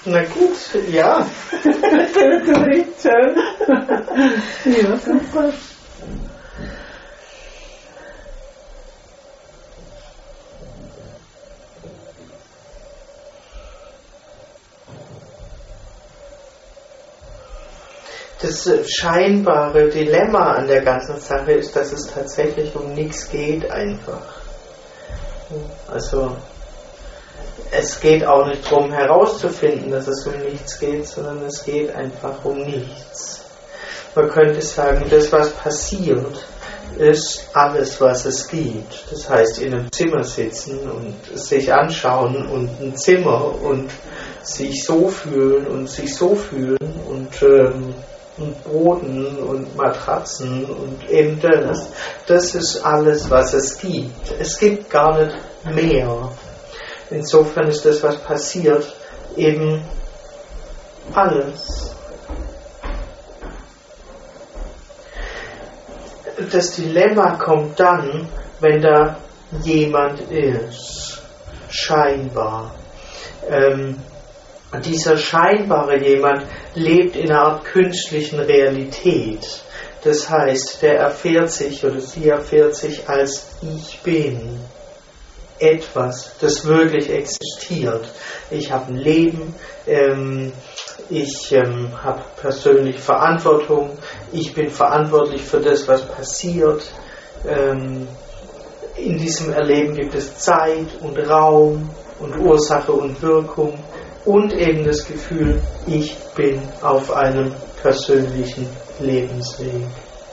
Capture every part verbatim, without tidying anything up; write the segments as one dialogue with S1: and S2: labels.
S1: Na gut, ja.
S2: Rhetorik, schön. Ja, super.
S1: Das scheinbare Dilemma an der ganzen Sache ist, dass es tatsächlich um nichts geht einfach. Also es geht auch nicht darum herauszufinden, dass es um nichts geht, sondern es geht einfach um nichts. Man könnte sagen, das, was passiert, ist alles, was es gibt. Das heißt, in einem Zimmer sitzen und sich anschauen und ein Zimmer und sich so fühlen und sich so fühlen und ähm, und Boden und Matratzen und eben das, das ist alles, was es gibt. Es gibt gar nicht mehr. Insofern ist das, was passiert, eben alles. Das Dilemma kommt dann, wenn da jemand ist, scheinbar. Ähm, Dieser scheinbare jemand lebt in einer Art künstlichen Realität. Das heißt, der erfährt sich oder sie erfährt sich als ich bin. Etwas, das wirklich existiert. Ich habe ein Leben, ähm, ich ähm, habe persönlich Verantwortung, ich bin verantwortlich für das, was passiert. Ähm, in diesem Erleben gibt es Zeit und Raum und Ursache und Wirkung. Und eben das Gefühl, ich bin auf einem persönlichen Lebensweg.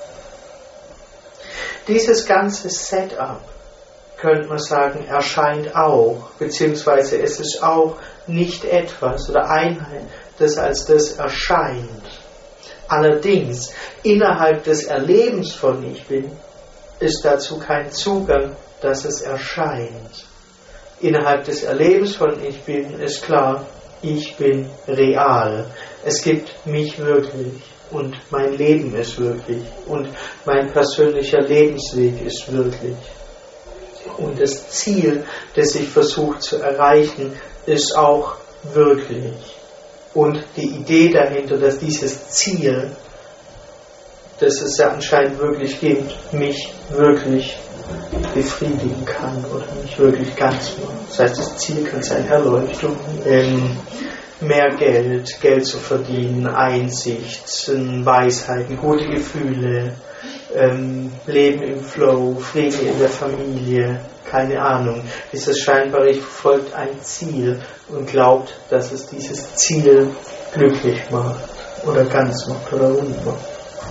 S1: Dieses ganze Setup, könnte man sagen, erscheint auch, beziehungsweise es ist auch nicht etwas oder Einheit, das als das erscheint. Allerdings, innerhalb des Erlebens von Ich Bin, ist dazu kein Zugang, dass es erscheint. Innerhalb des Erlebens von Ich Bin ist klar, ich bin real. Es gibt mich wirklich und mein Leben ist wirklich und mein persönlicher Lebensweg ist wirklich. Und das Ziel, das ich versuche zu erreichen, ist auch wirklich. Und die Idee dahinter, dass dieses Ziel, das es ja anscheinend wirklich gibt, mich wirklich befriedigen kann oder mich wirklich ganz macht. Das heißt, das Ziel kann sein Erleuchtung, ähm, mehr Geld, Geld zu verdienen, Einsicht, Weisheiten, gute Gefühle, ähm, Leben im Flow, Frieden in der Familie, keine Ahnung. Dieses scheinbare Ich verfolgt ein Ziel und glaubt, dass es dieses Ziel glücklich macht oder ganz macht oder rund macht.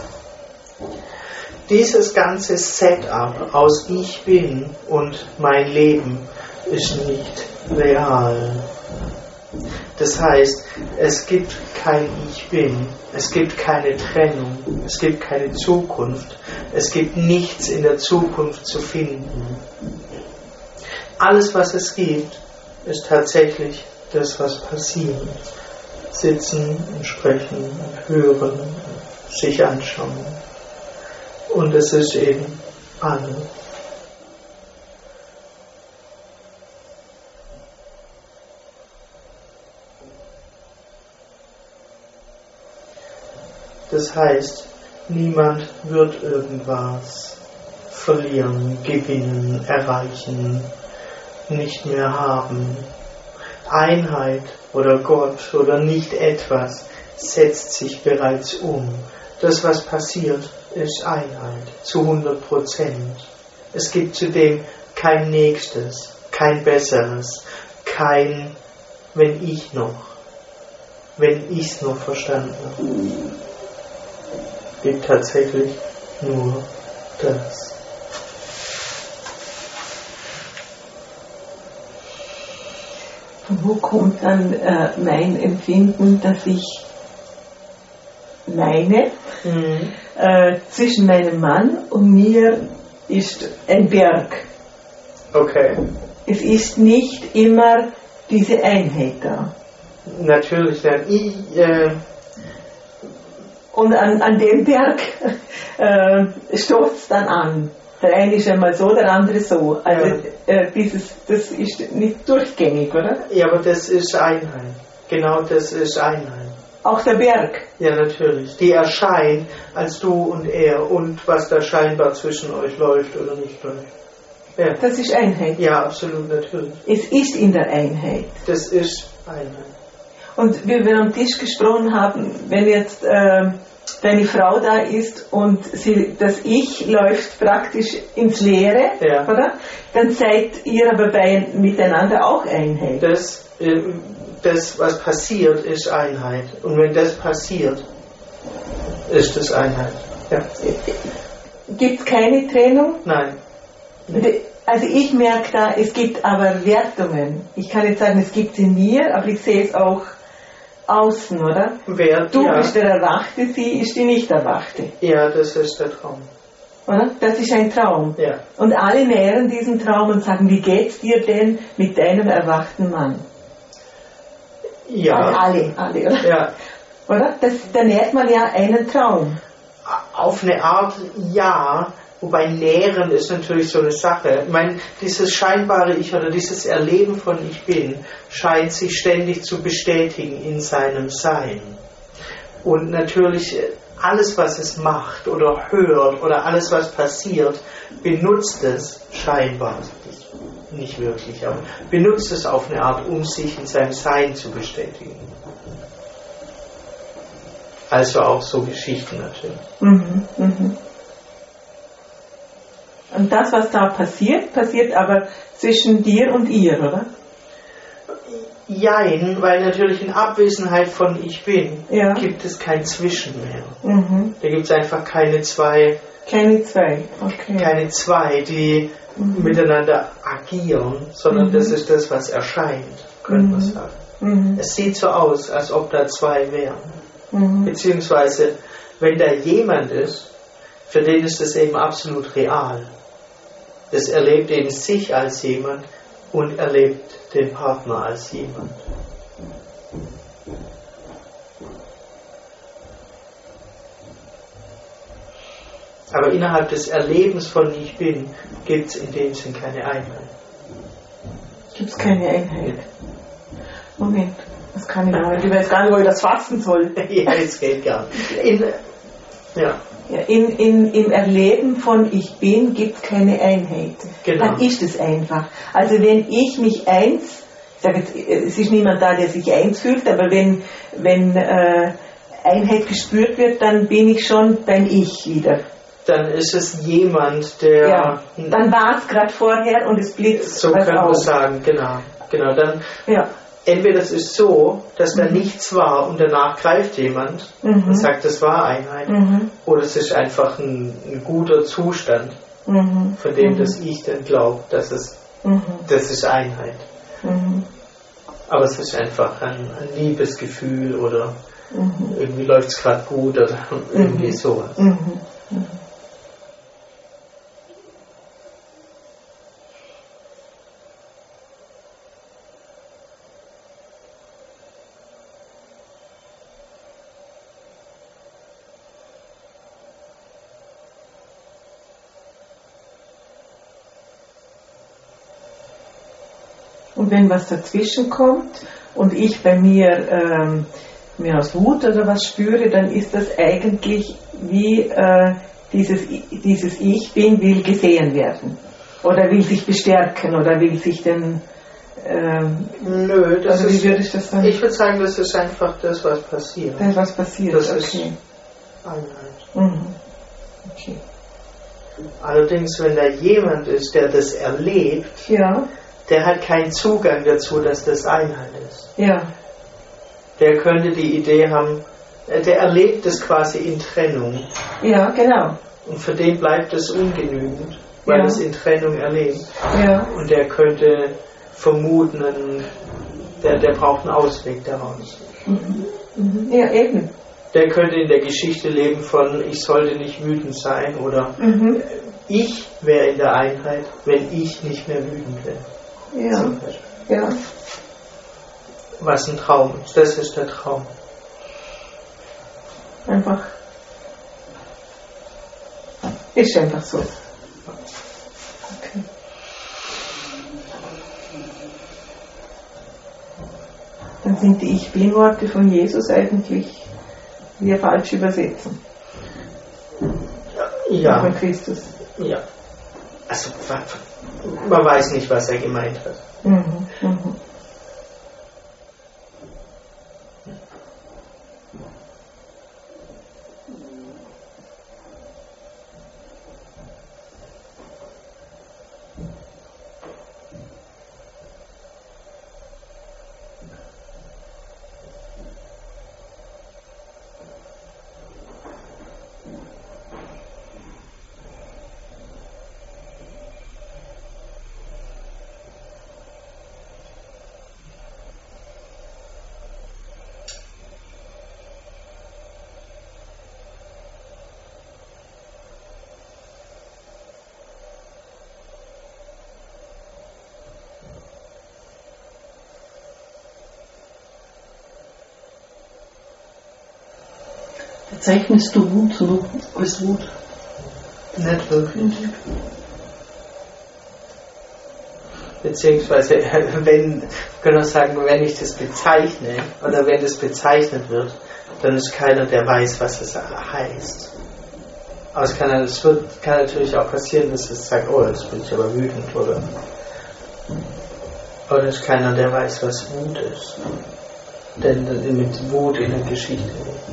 S1: Dieses ganze Setup aus Ich Bin und mein Leben ist nicht real. Das heißt, es gibt kein Ich Bin, es gibt keine Trennung, es gibt keine Zukunft, es gibt nichts in der Zukunft zu finden. Alles, was es gibt, ist tatsächlich das, was passiert. Sitzen und sprechen und hören, und sich anschauen. Und es ist eben alles. Das heißt, niemand wird irgendwas verlieren, gewinnen, erreichen, nicht mehr haben. Einheit oder Gott oder nicht etwas setzt sich bereits um. Das, was passiert, ist Einheit, zu hundert Prozent. Es gibt zudem kein Nächstes, kein Besseres, kein wenn ich noch, wenn ich es noch verstanden habe. Es gibt tatsächlich nur das.
S2: Wo kommt dann äh, mein Empfinden, dass ich meine, mhm. äh, zwischen meinem Mann und mir ist ein Berg.
S1: Okay.
S2: Es ist nicht immer diese Einheit da.
S1: Natürlich, ja. Ich, äh
S2: und an, an dem Berg äh, stoßt es dann an. Der eine ist einmal so, der andere so. Also ja. äh, dieses, das ist nicht durchgängig, oder?
S1: Ja, aber das ist Einheit. Genau das ist Einheit.
S2: Auch der Berg.
S1: Ja, natürlich. Die erscheint als du und er und was da scheinbar zwischen euch läuft oder nicht läuft. Ja.
S2: Das ist Einheit.
S1: Ja, absolut, natürlich.
S2: Es ist in der Einheit.
S1: Das ist Einheit.
S2: Und wie wir am Tisch gesprochen haben, wenn jetzt äh, deine Frau da ist und sie, das Ich läuft praktisch ins Leere,
S1: ja.
S2: oder? Dann seid ihr aber bei, miteinander auch Einheit.
S1: Das, das, was passiert, ist Einheit. Und wenn das passiert, ist es Einheit. Ja.
S2: Gibt es keine Trennung?
S1: Nein.
S2: Also ich merke da, es gibt aber Wertungen. Ich kann nicht sagen, es gibt sie in mir, aber ich sehe es auch außen, oder?
S1: Wert,
S2: du
S1: ja.
S2: bist der Erwachte, sie ist die Nicht-Erwachte.
S1: Ja, das ist der Traum.
S2: Oder? Das ist ein Traum.
S1: Ja.
S2: Und alle nähren diesen Traum und sagen, wie geht's dir denn mit deinem erwachten Mann?
S1: Ja.
S2: Also alle, alle, oder?
S1: Ja.
S2: Oder? Das, da nährt man ja einen Traum.
S1: Auf eine Art ja, wobei Nähren ist natürlich so eine Sache. Ich meine, dieses scheinbare Ich oder dieses Erleben von Ich Bin scheint sich ständig zu bestätigen in seinem Sein. Und natürlich alles, was es macht oder hört oder alles, was passiert, benutzt es scheinbar, nicht wirklich, aber benutzt es auf eine Art, um sich in seinem Sein zu bestätigen. Also auch so Geschichten natürlich.
S2: Mhm, mhm. Und das, was da passiert, passiert aber zwischen dir und ihr, oder?
S1: Jein, weil natürlich in Abwesenheit von Ich Bin
S2: ja.
S1: gibt es kein Zwischen mehr.
S2: Mhm.
S1: Da gibt es einfach keine zwei,
S2: keine zwei, okay.
S1: keine zwei, die mhm. miteinander agieren, sondern mhm. das ist das, was erscheint, könnte mhm. man sagen. Mhm. Es sieht so aus, als ob da zwei wären. Mhm. Beziehungsweise, wenn da jemand ist, für den ist das eben absolut real. Das erlebt eben sich als jemand und erlebt den Partner als jemand. Aber innerhalb des Erlebens von Ich Bin gibt es in dem Sinn keine Einheit.
S2: Gibt es keine Einheit? Moment, das kann ich noch nicht. Ich weiß gar nicht, wo ich das fassen soll.
S1: Ja, es geht gar nicht. In, ja.
S2: Ja, in, in, Im Erleben von Ich Bin gibt es keine Einheit.
S1: Genau.
S2: Dann ist es einfach. Also wenn ich mich eins, ich sage jetzt, es ist niemand da, der sich eins fühlt, aber wenn, wenn äh, Einheit gespürt wird, dann bin ich schon beim Ich wieder.
S1: Dann ist es jemand, der...
S2: Ja, dann war es gerade vorher und es blitzt.
S1: So können wir sagen, genau. genau dann,
S2: ja.
S1: Entweder es ist so, dass da mhm. nichts war und danach greift jemand mhm. und sagt, das war Einheit, mhm. oder es ist einfach ein, ein guter Zustand, mhm. von dem mhm. das Ich dann glaubt, dass es mhm. das ist Einheit. Mhm. Aber es ist einfach ein, ein Liebesgefühl oder mhm. irgendwie läuft es gerade gut oder irgendwie mhm. sowas. Mhm. Mhm.
S2: Und wenn was dazwischen kommt und ich bei mir, ähm, mir aus Wut oder was spüre, dann ist das eigentlich wie äh, dieses, dieses Ich Bin will gesehen werden. Oder will sich bestärken oder will sich den... Ähm,
S1: Nö, das
S2: also wie
S1: ist,
S2: würde ich das sagen?
S1: Ich würde sagen, das ist einfach das, was passiert.
S2: Das, was passiert,
S1: das
S2: okay.
S1: ist Einheit.
S2: Mhm. Okay.
S1: Allerdings, wenn da jemand ist, der das erlebt,
S2: ja.
S1: der hat keinen Zugang dazu, dass das Einheit ist.
S2: Ja.
S1: Der könnte die Idee haben, der erlebt es quasi in Trennung.
S2: Ja, genau.
S1: Und für den bleibt es ungenügend, weil
S2: ja.
S1: es in Trennung erlebt.
S2: Ja.
S1: Und der könnte vermuten, der, der braucht einen Ausweg daraus.
S2: Mhm. Mhm. Ja, eben.
S1: Der könnte in der Geschichte leben von, ich sollte nicht wütend sein oder mhm. ich wäre in der Einheit, wenn ich nicht mehr wütend wäre.
S2: Ja. Ja.
S1: Was ein Traum ist. Das ist der Traum.
S2: Einfach. Ist einfach so. Okay. Dann sind die Ich-Bin-Worte von Jesus eigentlich wir falsch übersetzen.
S1: Ja.
S2: Von Christus.
S1: Ja. Also, man weiß nicht, was er gemeint hat.
S2: Mhm. Mhm.
S3: Bezeichnest du Wut so als Wut?
S1: Nicht wirklich. Beziehungsweise, wenn, können wir sagen, wenn ich das bezeichne, oder wenn das bezeichnet wird, dann ist keiner, der weiß, was es heißt. Aber es kann, es wird, kann natürlich auch passieren, dass es sagt, oh, jetzt bin ich aber wütend, oder? Aber es ist keiner, der weiß, was Wut ist. Denn mit Wut in der Geschichte.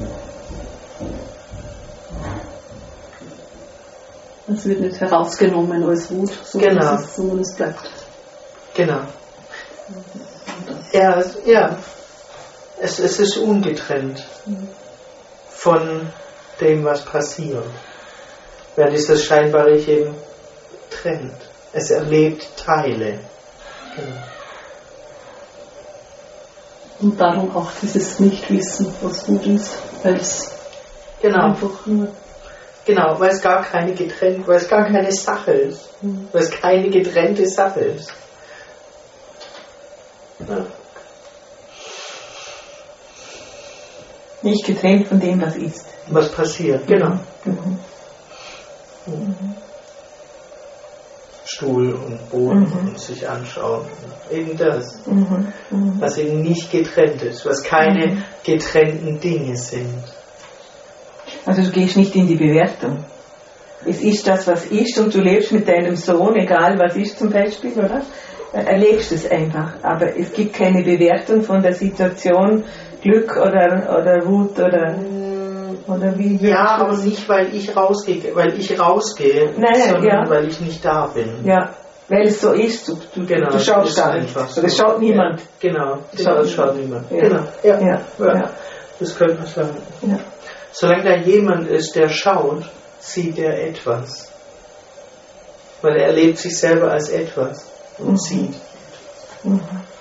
S3: Es wird nicht herausgenommen als Wut, sondern,
S1: genau.
S3: es, ist, sondern es bleibt.
S1: Genau. Ja, ja. Es, es ist ungetrennt von dem, was passiert. Während dieses scheinbare Ich eben trennt. Es erlebt Teile. Genau.
S3: Und darum auch dieses Nichtwissen, was Wut ist, weil es
S1: genau.
S3: einfach nur...
S1: Genau, weil es gar keine getrennt, weil es gar keine Sache ist. Mhm. Weil es keine getrennte Sache ist. Ja.
S2: Nicht getrennt von dem, was ist.
S1: Was passiert, genau. Mhm.
S2: Mhm.
S1: Stuhl und Boden mhm. und sich anschauen. Eben das. Mhm. Mhm. Was eben nicht getrennt ist, was keine mhm. getrennten Dinge sind.
S2: Also du gehst nicht in die Bewertung. Es ist das, was ist, und du lebst mit deinem Sohn, egal was ist zum Beispiel, oder? Erlebst es einfach. Aber es gibt keine Bewertung von der Situation, Glück oder, oder Wut oder, oder wie.
S1: Ja, aber nicht, weil ich rausgehe, weil ich rausgehe,
S2: nein,
S1: sondern
S2: ja.
S1: weil ich nicht da bin.
S2: Ja, weil es so ist. Du, du,
S1: genau,
S2: du schaust da nicht. So. Das schaut niemand.
S1: Ja, genau,
S2: das
S1: genau,
S2: schaut,
S1: das schaut niemand.
S2: Ja.
S1: Genau, ja.
S2: Ja.
S1: Ja.
S2: Ja.
S1: Das könnte man sagen.
S2: Ja.
S1: Solange da jemand ist, der schaut, sieht er etwas. Weil er erlebt sich selber als etwas und mhm. sieht. Mhm.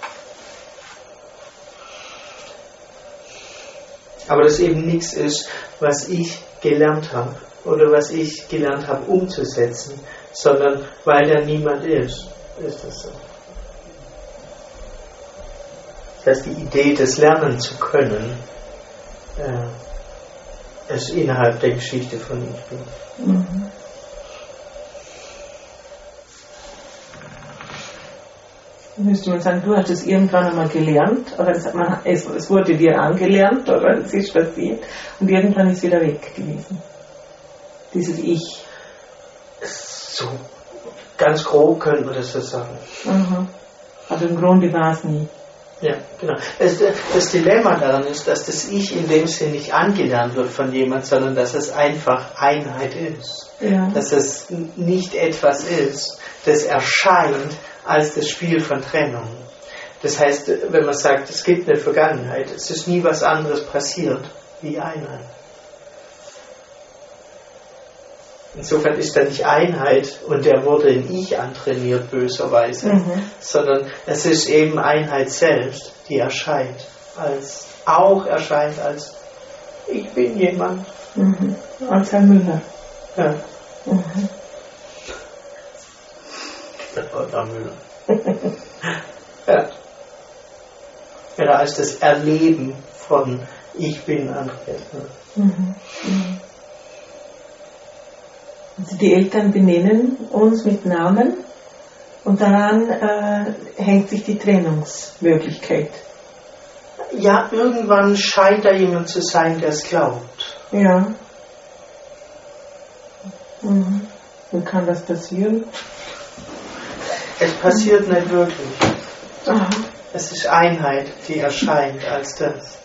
S1: Aber das eben nichts ist, was ich gelernt habe oder was ich gelernt habe umzusetzen, sondern weil da niemand ist, ist das so. Das heißt, die Idee, das lernen zu können, äh, ist innerhalb der Geschichte von Ich Bin.
S2: Mhm. Müsste man sagen, du hast es irgendwann einmal gelernt, oder es, man, es, es wurde dir angelernt, oder es ist passiert, und irgendwann ist wieder weg gewesen. Dieses Ich.
S1: So, ganz grob könnte man das so sagen.
S2: Mhm. Aber im Grunde war es nie.
S1: Ja, genau. Das, das Dilemma daran ist, dass das Ich in dem Sinne nicht angelernt wird von jemand, sondern dass es einfach Einheit ist.
S2: Ja.
S1: Dass es nicht etwas ist, das erscheint als das Spiel von Trennung. Das heißt, wenn man sagt, es gibt eine Vergangenheit, es ist nie was anderes passiert wie Einheit. Insofern ist da nicht Einheit und der wurde in Ich antrainiert, böserweise, mhm. sondern es ist eben Einheit selbst, die erscheint, als auch erscheint als ich bin jemand.
S2: Mhm. Als Herr Müller.
S1: Ja.
S2: Mhm.
S1: Herr Müller. Ja. Ja, als das Erleben von ich bin Andreas.
S2: Mhm. Mhm. Also die Eltern benennen uns mit Namen und daran äh, hängt sich die Trennungsmöglichkeit
S1: Ja, irgendwann scheint da jemand zu sein, der es glaubt.
S2: Ja. Mhm. Wie kann das passieren?
S1: Es passiert nicht wirklich.
S2: Aha.
S1: Es ist Einheit, die erscheint als das.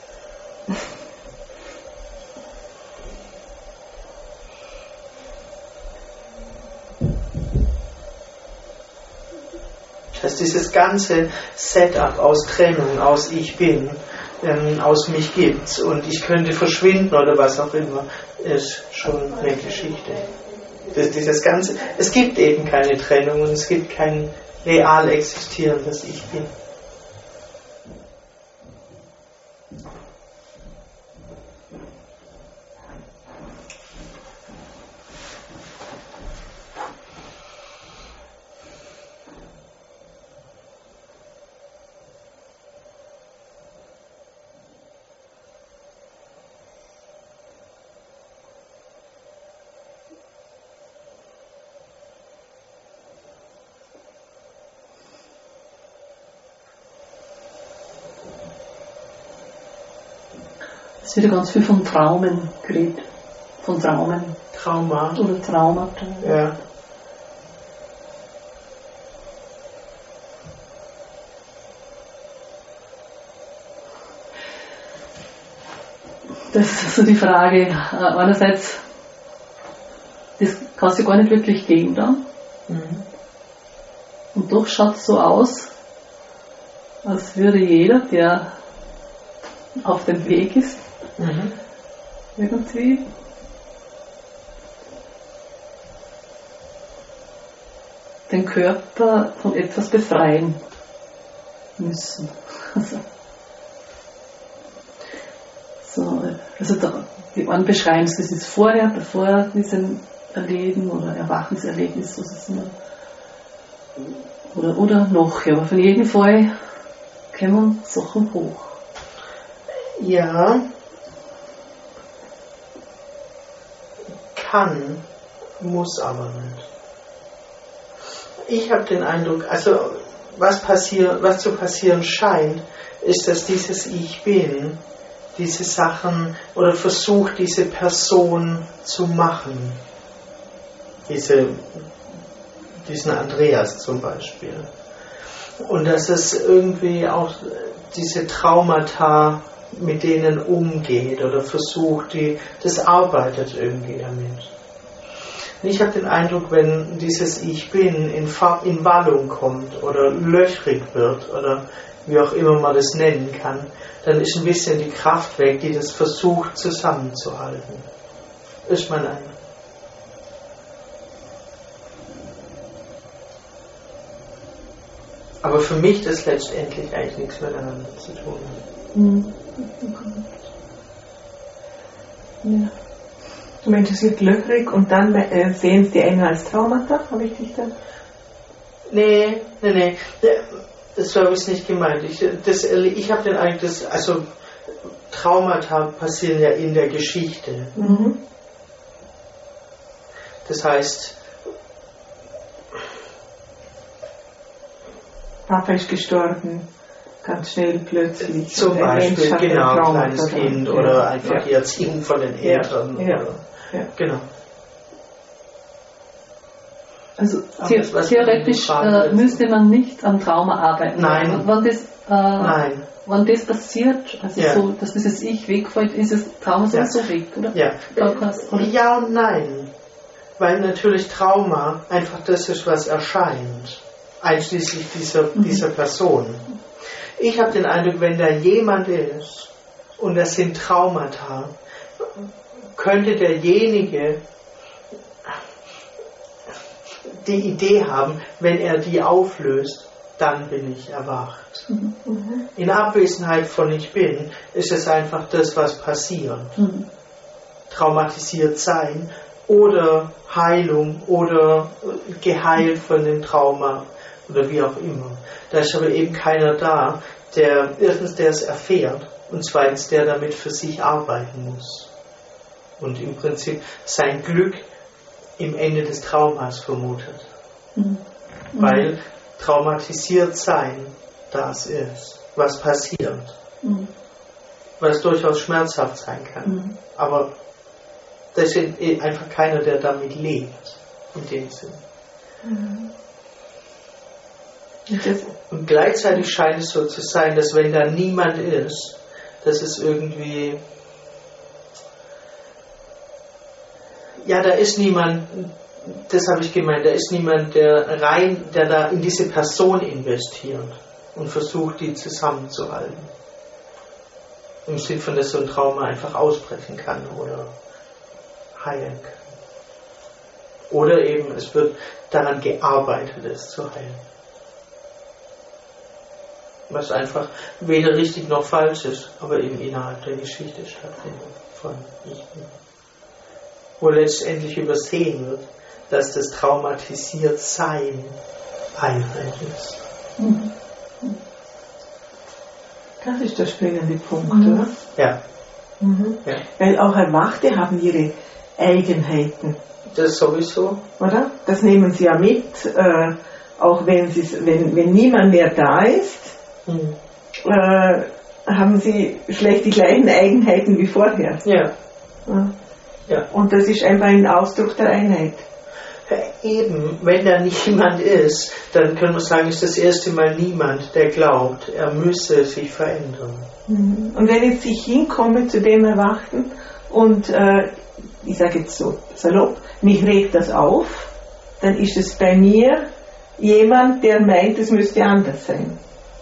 S1: Dass dieses ganze Setup aus Trennung, aus Ich Bin, ähm, aus mich gibt's und ich könnte verschwinden oder was auch immer, ist schon eine Geschichte. Das, dieses ganze, es gibt eben keine Trennung und es gibt kein real existierendes Ich Bin.
S3: Es wird ja ganz viel von Traumen geredet. Von Traumen.
S1: Trauma.
S3: Oder Traumata.
S1: Ja.
S3: Das ist so die Frage. Einerseits, das kann es ja gar nicht wirklich geben dann.
S1: Mhm.
S3: Und doch schaut es so aus, als würde jeder, der auf dem Weg ist,
S1: Mhm.
S3: irgendwie den Körper von etwas befreien müssen. Also, so, also da, die einen beschreiben es, das ist vorher, bevor diesem Erleben oder Erwachenserlebnis, was ist immer, oder, oder noch, ja, aber von jedem Fall kommen Sachen hoch.
S1: Ja. Kann, muss aber nicht. Ich habe den Eindruck, also was passiert, was zu passieren scheint, ist, dass dieses Ich Bin diese Sachen oder versucht, diese Person zu machen. Diese, diesen Andreas zum Beispiel. Und dass es irgendwie auch diese Traumata mit denen umgeht oder versucht, die, das arbeitet irgendwie damit. Und ich habe den Eindruck, wenn dieses Ich Bin in, in Wallung kommt oder löchrig wird oder wie auch immer man das nennen kann, dann ist ein bisschen die Kraft weg, die das versucht zusammenzuhalten. Ist mein Eindruck. Aber für mich das letztendlich eigentlich nichts miteinander zu tun hat.
S3: Mhm. Ja.
S2: Du meinst, es wird löchrig und dann äh, sehen es die Engel als Traumata? Habe ich dich dann?
S1: Nee, nee, nee. Das habe ich nicht gemeint. Ich, das, ich habe den Eindruck, dass, also Traumata passieren ja in der Geschichte.
S2: Mhm.
S1: Das heißt,
S2: Papa ist gestorben, ganz schnell plötzlich.
S1: zum
S2: Und ein Mensch
S1: Beispiel,
S2: hat ein
S1: genau,
S2: Trauma
S1: kleines
S2: oder-
S1: Kind
S2: ja,
S1: oder einfach
S2: ja.
S1: die Erziehung von den Eltern.
S2: Ja,
S1: Oder,
S2: ja.
S1: Genau.
S3: Also
S1: Aber
S3: the
S1: das, was
S3: theoretisch
S1: du
S3: äh,
S1: fragen
S3: müsste man nicht am Trauma arbeiten.
S1: Nein.
S3: Wenn das, äh,
S1: Nein.
S3: wenn das passiert, also
S1: Ja.
S3: so, dass dieses Ich wegfällt, ist das Trauma
S1: Ja.
S3: sowieso weg, oder?
S1: Ja.
S3: Da kannst- oder?
S1: Ja und nein. Weil natürlich Trauma einfach das ist, was erscheint. Einschließlich dieser,
S3: Mhm.
S1: dieser Person. Ich habe den Eindruck, wenn da jemand ist und das sind Traumata, könnte derjenige die Idee haben, wenn er die auflöst, dann bin ich erwacht.
S3: Mhm.
S1: In Abwesenheit von Ich Bin ist es einfach das, was passiert.
S3: Mhm.
S1: Traumatisiert sein oder Heilung oder geheilt von dem Trauma oder wie auch immer. Da ist aber eben keiner da, der erstens der es erfährt und zweitens der damit für sich arbeiten muss und im Prinzip sein Glück im Ende des Traumas vermutet.
S3: Mhm.
S1: Weil traumatisiert sein das ist, was passiert.
S3: Mhm.
S1: was durchaus schmerzhaft sein kann. Mhm. Aber das ist einfach keiner, der damit lebt, in dem Sinn. Mhm. Und gleichzeitig scheint es so zu sein, dass wenn da niemand ist, dass es irgendwie, ja, da ist niemand, das habe ich gemeint, da ist niemand, der rein, der da in diese Person investiert und versucht, die zusammenzuhalten. Im Sinn von, dass so ein Trauma einfach ausbrechen kann oder heilen kann. Oder eben, es wird daran gearbeitet, es zu heilen. Was einfach weder richtig noch falsch ist, aber eben innerhalb der Geschichte stattfindet von ich bin. Wo letztendlich übersehen wird, dass das Traumatisiertsein Einheit ist.
S2: Mhm. Das ist der springende Punkt, mhm. oder?
S1: Ja.
S2: Mhm. ja. Weil auch Erwachte haben ihre Eigenheiten.
S1: Das sowieso.
S2: Oder? Das nehmen sie ja mit, äh, auch wenn, wenn, wenn niemand mehr da ist, mhm. äh, haben sie vielleicht die gleichen Eigenheiten wie vorher.
S1: Ja.
S2: ja.
S1: ja.
S2: Und das ist einfach ein Ausdruck der Einheit.
S1: Eben, wenn da niemand ist, dann können wir sagen, ist das erste Mal niemand, der glaubt, er müsse sich verändern.
S2: Mhm. Und wenn jetzt ich hinkomme zu dem Erwachten und äh, ich sage jetzt so salopp, mich regt das auf, dann ist es bei mir jemand, der meint, es müsste anders sein.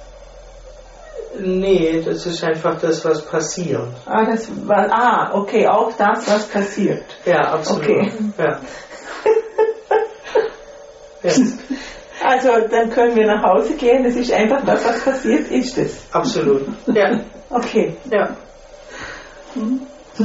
S1: Nee, das ist einfach das, was passiert.
S2: Ah, das war, ah okay, auch das, was passiert.
S1: Ja, absolut.
S2: Okay.
S1: Ja. ja.
S2: Also, dann können wir nach Hause gehen, das ist einfach das, was passiert ist es.
S1: Absolut. Ja.
S2: Okay.
S1: Ja.
S2: Hm.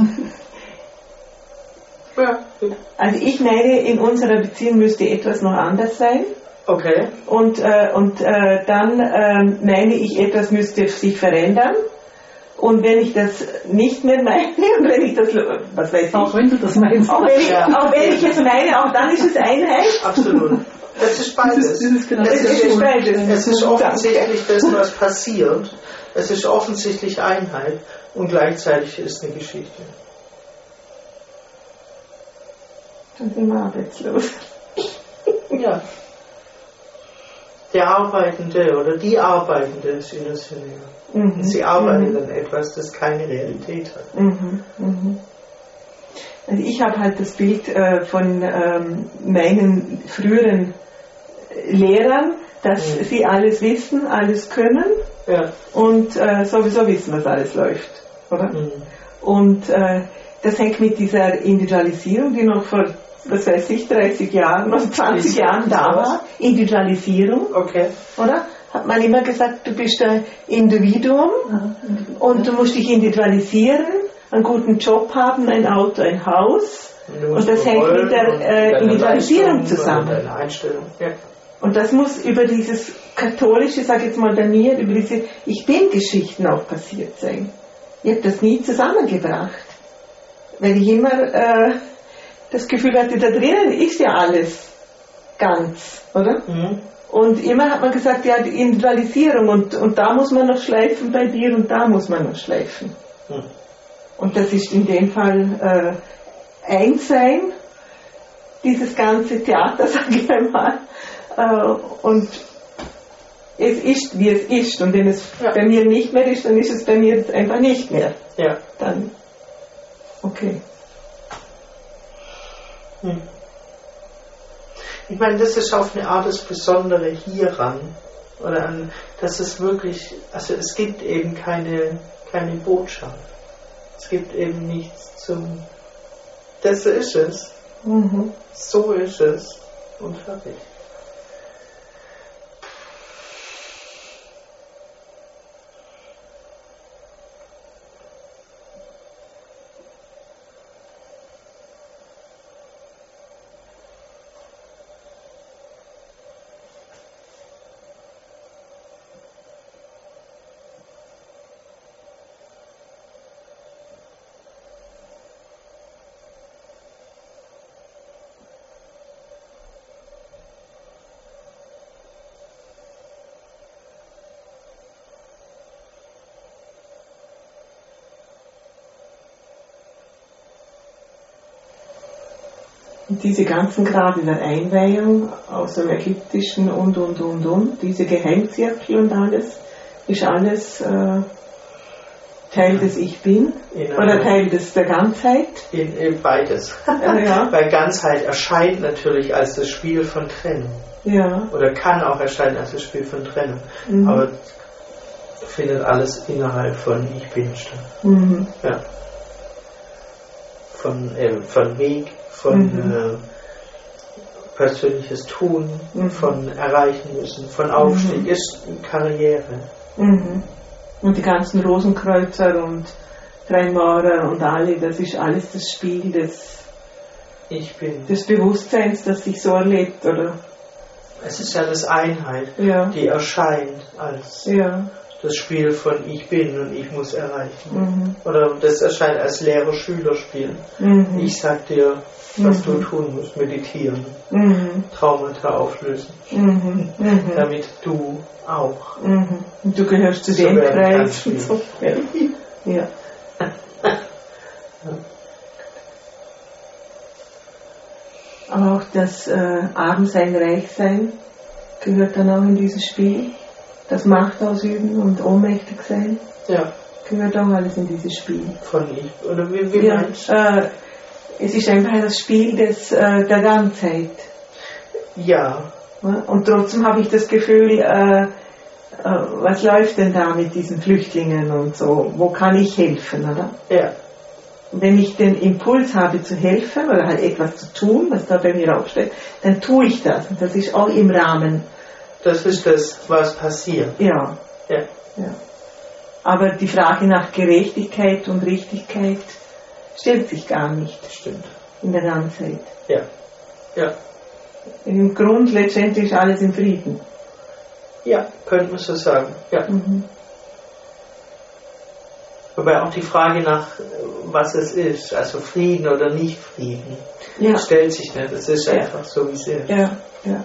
S1: Ja.
S2: Also ich meine, in unserer Beziehung müsste etwas noch anders sein.
S1: Okay.
S2: Und, äh, und äh, dann äh, meine ich, etwas müsste sich verändern. Und wenn ich das nicht mehr meine, und wenn ich das, was weiß ich.
S3: Auch wenn du das meinst.
S2: Auch wenn ich,
S1: ja.
S2: auch wenn ich es meine, auch dann ist es Einheit.
S1: Absolut. Das ist beides.
S3: Das ist, das ist genau
S1: es,
S3: das
S1: ist,
S3: ist
S1: beides. Es ist offensichtlich das, was passiert. Es ist offensichtlich Einheit und gleichzeitig ist eine Geschichte.
S2: Dann sind wir arbeitslos.
S1: Ja. Der Arbeitende oder die Arbeitende ist illusionär. Mhm. Sie arbeiten mhm. an etwas, das keine Realität hat.
S2: Mhm. Mhm. Also ich habe halt das Bild äh, von ähm, meinen früheren Lehrern, dass mhm. sie alles wissen, alles können
S1: ja.
S2: und äh, sowieso wissen, was alles läuft. Oder? Mhm. Und äh, das hängt mit dieser Individualisierung, die noch vor, was weiß ich, dreißig Jahren oder zwanzig Jahren da war. Individualisierung.
S1: Okay.
S2: Oder? Hat man immer gesagt, du bist ein Individuum ja. und du musst dich individualisieren, einen guten Job haben, ein Auto, ein Haus. Und, und das hängt mit der äh, Individualisierung zusammen.
S1: Und, Einstellung. Ja.
S2: Und das muss über dieses katholische, sag ich jetzt mal bei mir, über diese Ich Bin-Geschichten auch passiert sein. Ich habe das nie zusammengebracht. Weil ich immer äh, das Gefühl hatte, da drinnen ist ja alles ganz, oder? Mhm. Und immer hat man gesagt, ja, die Individualisierung und, und da muss man noch schleifen bei dir und da muss man noch schleifen. Mhm. Und das ist in dem Fall äh, Einssein, dieses ganze Theater, sage ich einmal. Äh, und es ist, wie es ist. Und wenn es ja. bei mir nicht mehr ist, dann ist es bei mir jetzt einfach nicht mehr.
S1: Ja.
S2: Dann, okay.
S1: Hm. Ich meine, das ist auf eine Art das Besondere hieran. Oder an, dass es wirklich, also es gibt eben keine, keine Botschaft. Es gibt eben nichts zum, das ist es.
S2: Mhm.
S1: So ist es. Und fertig.
S2: Und diese ganzen Grade der Einweihung aus dem Ägyptischen und, und, und, und, diese Geheimzirkel und alles, ist alles äh, Teil des Ich Bin
S1: in
S2: oder Teil des, der Ganzheit?
S1: In, in beides.
S2: Äh, ja.
S1: Weil Ganzheit erscheint natürlich als das Spiel von Trennung.
S2: Ja.
S1: Oder kann auch erscheinen als das Spiel von Trennung.
S2: Mhm.
S1: Aber findet alles innerhalb von Ich Bin statt.
S2: Mhm.
S1: Ja. Von, äh, von Weg, von
S2: Mhm.
S1: äh, persönliches Tun,
S2: Mhm.
S1: von Erreichen müssen, von Aufstieg,
S2: Mhm.
S1: ist Karriere.
S2: Mhm. Und die ganzen Rosenkreuzer und Freimaurer und alle, das ist alles das Spiel des,
S1: Ich bin.
S2: des Bewusstseins, das sich so erlebt, oder?
S1: Es ist ja das Einheit,
S2: Ja.
S1: die erscheint als
S2: Ja.
S1: das Spiel von Ich bin und ich muss erreichen.
S2: Mhm.
S1: Oder das erscheint als Lehrer-Schüler-Spiel.
S2: Mhm.
S1: Ich sag dir, was
S2: Mhm.
S1: du tun musst, meditieren,
S2: Mhm.
S1: Traumata auflösen,
S2: Mhm. Mhm.
S1: damit du auch.
S2: Mhm. Und du gehörst zu
S1: So
S2: dem
S1: werden
S2: Kreis
S1: ganz
S2: und so. Ja. Ja. Aber auch das äh, Armsein, Reichsein gehört dann auch in dieses Spiel. Das Macht ausüben und ohnmächtig sein
S1: Ja,
S2: gehört auch alles in dieses Spiel.
S1: von ich. Oder wie, wie
S2: Ja,
S1: meinst du?
S2: äh, es ist einfach das Spiel des, äh, der Ganzheit.
S1: Ja,
S2: Ja? Und trotzdem habe ich das Gefühl, äh, äh, was läuft denn da mit diesen Flüchtlingen und so? Wo kann ich helfen, oder?
S1: ja,
S2: Wenn ich den Impuls habe zu helfen oder halt etwas zu tun, was da bei mir aufsteht, dann tue ich das. Und das ist auch im Rahmen.
S1: das ist das, was passiert.
S2: Ja.
S1: Ja,
S2: Ja. Aber die Frage nach Gerechtigkeit und Richtigkeit stellt sich gar nicht
S1: stimmt.
S2: in der Ganzheit.
S1: Ja, ja,
S2: Im Grund letztendlich ist alles im Frieden.
S1: ja, könnte man so sagen. Ja.
S2: Mhm.
S1: Wobei auch die Frage nach, was es ist, also Frieden oder nicht Frieden,
S2: Ja.
S1: stellt sich nicht. Es ist
S2: Ja.
S1: einfach so, wie es ist.
S2: Ja, ja.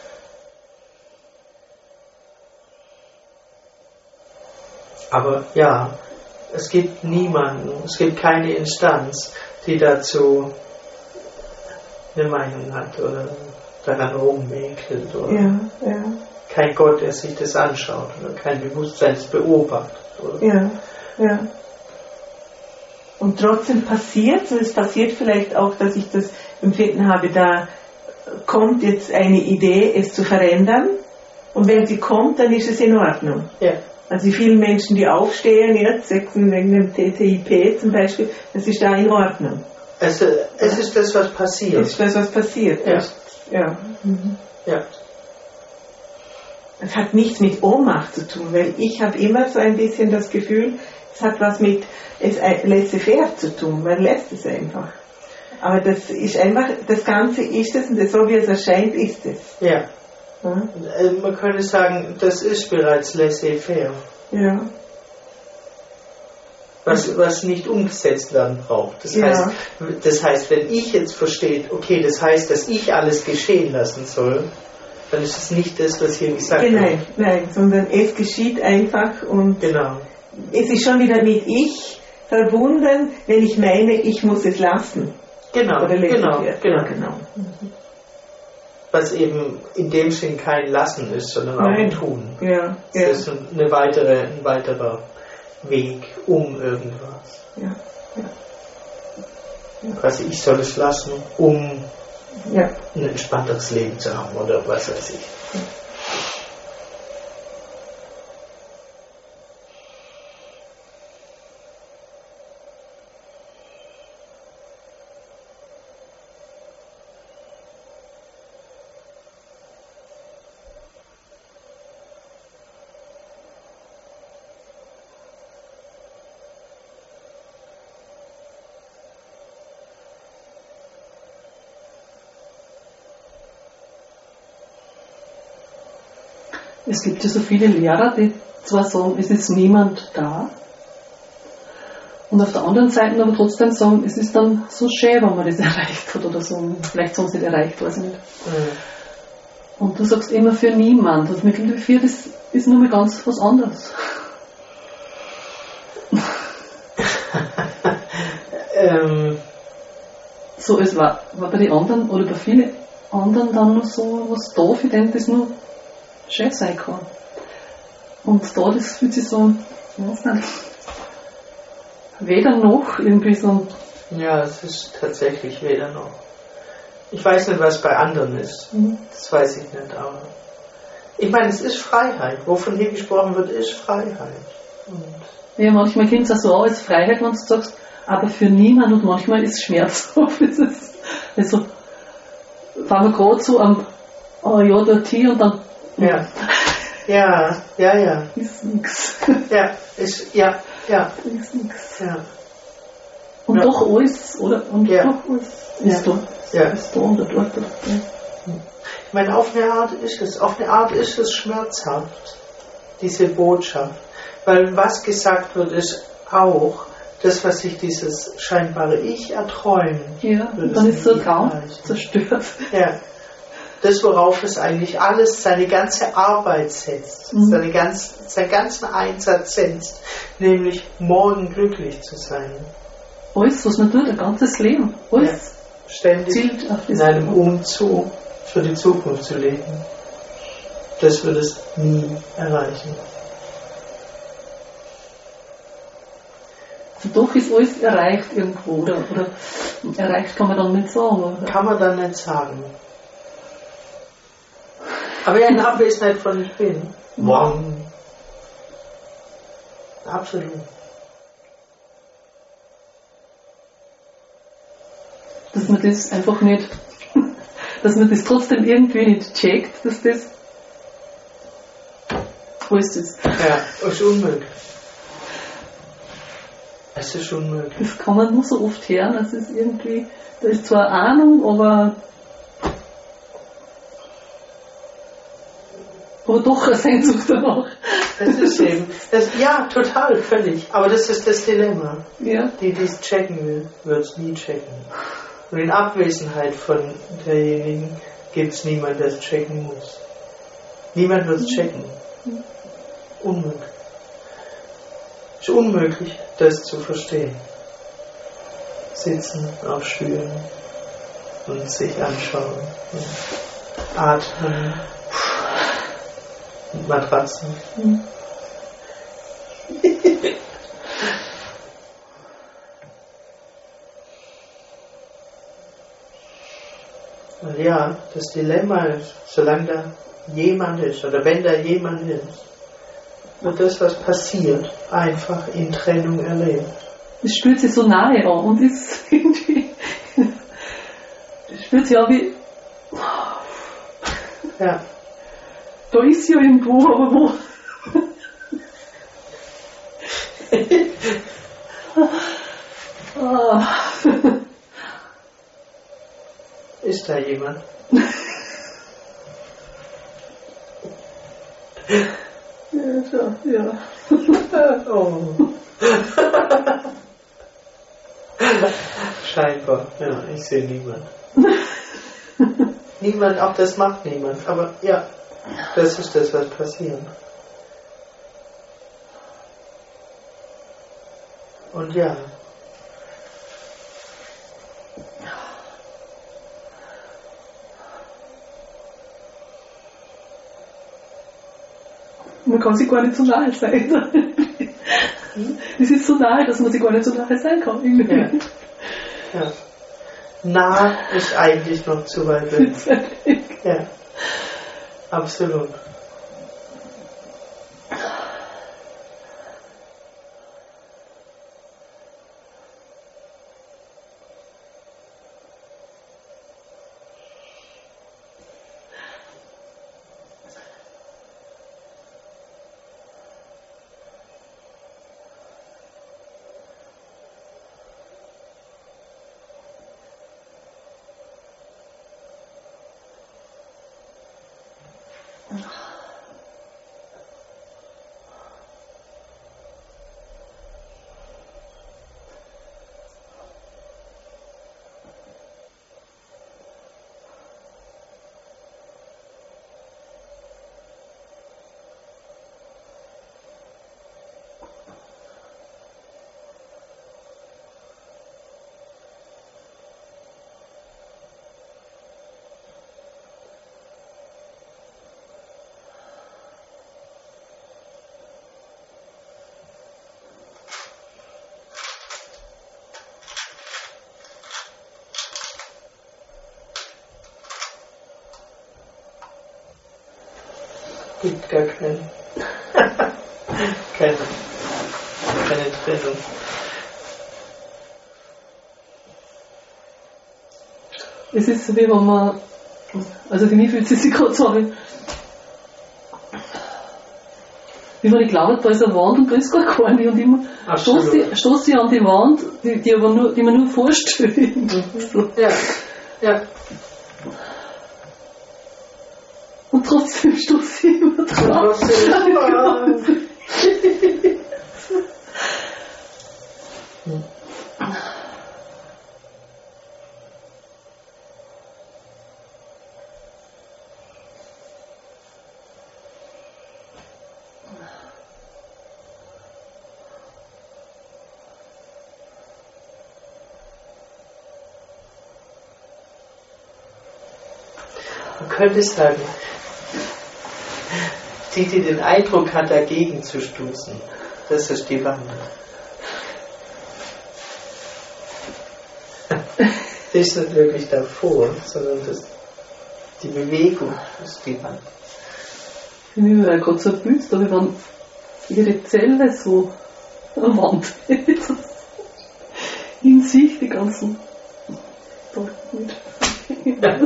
S1: Aber ja, es gibt niemanden, es gibt keine Instanz, die dazu eine Meinung hat oder daran rummäkelt oder
S2: Ja, ja,
S1: kein Gott, der sich das anschaut oder kein Bewusstseinsbeobachter. Oder?
S2: ja, ja. Und trotzdem passiert, und es passiert vielleicht auch, dass ich das Empfinden habe, da kommt jetzt eine Idee, es zu verändern. Und wenn sie kommt, dann ist es in Ordnung.
S1: Ja,
S2: Also die vielen Menschen, die aufstehen, jetzt wegen dem T T I P zum Beispiel, das ist da in Ordnung.
S1: also es ist das, was
S2: Das
S1: passiert.
S2: ist das, was passiert.
S1: Ja.
S2: Ja. Mhm.
S1: Ja,
S2: Es hat nichts mit Ohnmacht zu tun, weil ich habe immer so ein bisschen das Gefühl, es hat was mit es laissez-faire zu tun, man lässt es einfach. Aber das ist einfach, das Ganze ist es und so wie es erscheint, ist es.
S1: ja.
S2: Ja.
S1: Äh, Man könnte sagen, das ist bereits laissez-faire,
S2: Ja.
S1: was, was nicht umgesetzt werden braucht. Das,
S2: Ja.
S1: heißt, das heißt, wenn ich jetzt verstehe, okay, das heißt, dass ich alles geschehen lassen soll, dann ist es nicht das, was hier gesagt wird.
S2: Nein, nein, sondern es geschieht einfach und
S1: Genau.
S2: es ist schon wieder mit ich verbunden, wenn ich meine, ich muss es lassen.
S1: Genau,
S2: Oder
S1: genau,
S2: laissez-faire.
S1: genau.
S2: Ja, genau.
S1: Was eben in dem Sinn kein Lassen ist, sondern auch ein
S2: Nein.
S1: Tun.
S2: Ja,
S1: Das
S2: ja,
S1: ist eine weitere, ein weiterer Weg um irgendwas.
S2: ja,
S1: Quasi, ich soll es lassen, um
S2: ja.
S1: ein entspannteres Leben zu haben oder was weiß ich.
S3: Es gibt ja so viele Lehrer, die zwar sagen, es ist niemand da, und auf der anderen Seite aber trotzdem sagen, es ist dann so schön, wenn man das erreicht hat oder so. Vielleicht so nicht erreicht, weiß ich nicht.
S1: Mhm.
S3: Und du sagst immer für niemand. Also mit dem vier, das ist nur mal ganz was anderes.
S1: ähm,
S3: so, es war, war bei den anderen oder bei vielen anderen dann noch so was da, für den das nur schön sein kann. Und da, das fühlt sich so, ich weiß nicht, weder noch irgendwie so.
S1: Ja, es ist tatsächlich weder noch. Ich weiß nicht, was bei anderen ist.
S3: Mhm.
S1: Das weiß ich nicht, aber ich meine, es ist Freiheit. Wovon hier gesprochen wird, ist Freiheit. Und
S3: ja, manchmal kommt es auch so an als Freiheit, wenn du sagst, aber für niemand, und manchmal ist es schmerzhaft. Es ist, also, fangen wir gerade so am, oh ja, dort hier und dann.
S1: ja. Ja, ja, ja.
S3: Ist nix.
S1: Ja, ist, ja, ja.
S3: Ist nix.
S1: Ja.
S3: Und
S1: Ja.
S3: doch alles, oder? Und
S1: Ja.
S3: doch alles ist
S1: Ja.
S3: da.
S1: Ja.
S3: Ist da oder dort oder da.
S1: Ich meine, auf eine Art ist es, auf eine Art ist es schmerzhaft, diese Botschaft. Weil was gesagt wird, ist auch das, was sich dieses scheinbare Ich erträumt.
S3: Ja,
S1: wird
S3: und dann
S1: es
S3: ist so
S1: nie
S3: ein Traum
S1: erreichen.
S3: zerstört.
S1: Ja. Das, worauf es eigentlich alles, seine ganze Arbeit setzt,
S3: Mhm.
S1: seine ganz, seinen ganzen Einsatz setzt, nämlich morgen glücklich zu sein.
S3: Alles, was man tut, ein ganzes Leben. Alles
S1: Ständig
S3: zielt auf
S1: in
S3: das.
S1: einem Umzug für die Zukunft zu leben. Das wird es nie erreichen.
S3: Und doch ist alles erreicht irgendwo, oder? Oder erreicht kann man dann nicht sagen, oder?
S1: Kann man dann nicht sagen. Aber ja, in Abwesenheit von ich bin. Wow. Absolut.
S3: Dass man das einfach nicht, dass man das trotzdem irgendwie nicht checkt, dass das alles ist.
S1: Ja, das ist unmöglich. Es ist unmöglich.
S3: Das kann man nur so oft hören, dass es irgendwie, da ist zwar eine Ahnung, aber aber doch eine Sehnsucht danach.
S1: Das ist eben, das, ja, total, völlig. Aber das ist das Dilemma.
S3: Ja.
S1: Die, die es checken will, wird es nie checken. Und in Abwesenheit von derjenigen gibt es niemanden, der es checken muss. Niemand wird es checken. Unmöglich. Es ist unmöglich, das zu verstehen. Sitzen auf Stühlen und sich anschauen und atmen und Matratzen.
S3: Mhm.
S1: Und ja, das Dilemma ist, solange da jemand ist, oder wenn da jemand ist, wird das, was passiert, einfach in Trennung erlebt.
S3: Es spürt sich so nahe an und ist irgendwie, es spürt sich auch wie,
S1: Ja,
S3: da ist sie ja irgendwo, aber wo? Ah.
S1: ist da jemand?
S3: Ja, schon, ja.
S1: Oh. Scheinbar, ja, ich sehe niemand. Niemand, auch das macht niemand, aber ja, das ist das, was passiert. Und ja,
S3: Man kann sich gar nicht so nahe sein. Es ist so nahe, dass man sich gar nicht so nahe sein kann. Irgendwie.
S1: ja. ja. Nah ist eigentlich noch zu weit weg. Ja, absolut. Gibt gar keinen. keine, keine Trennung.
S3: Es ist so, wie wenn man, also für mich fühlt es sich gerade so an, wie wenn ich glaube, da ist eine Wand und da ist gar keine und immer stoße ich, stoß ich an die Wand, die, die, aber nur, die man nur vorstellt.
S1: Mhm. Ja, ja.
S3: Und trotzdem stoße ich immer drauf.
S1: Man könnte sagen, die, die den Eindruck hat, dagegen zu stoßen, das ist die Wand. Die ist nicht wirklich davor, sondern das, die Bewegung ist die Wand.
S3: Für mich war ja gerade so ein Bild, da wie wenn ihre Zelle so eine Wand ist. In sich die ganzen Dorten.
S1: Ja.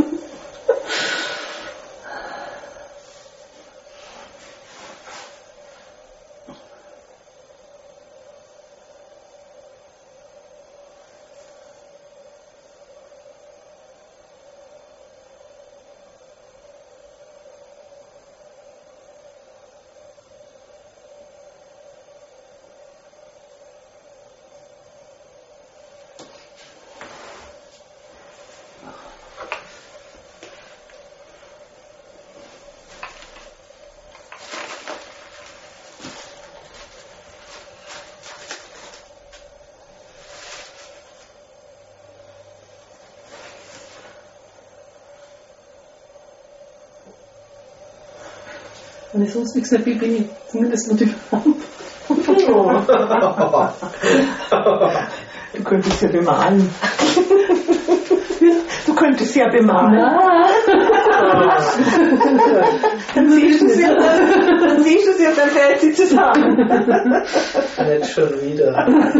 S3: Wenn ich sonst nichts mehr bin, bin ich zumindest noch die Wand.
S2: Du könntest ja bemalen. Du könntest ja bemalen. Dann siehst du es ja, dann siehst du es ja, dann fällt sie zusammen.
S1: Nicht schon wieder.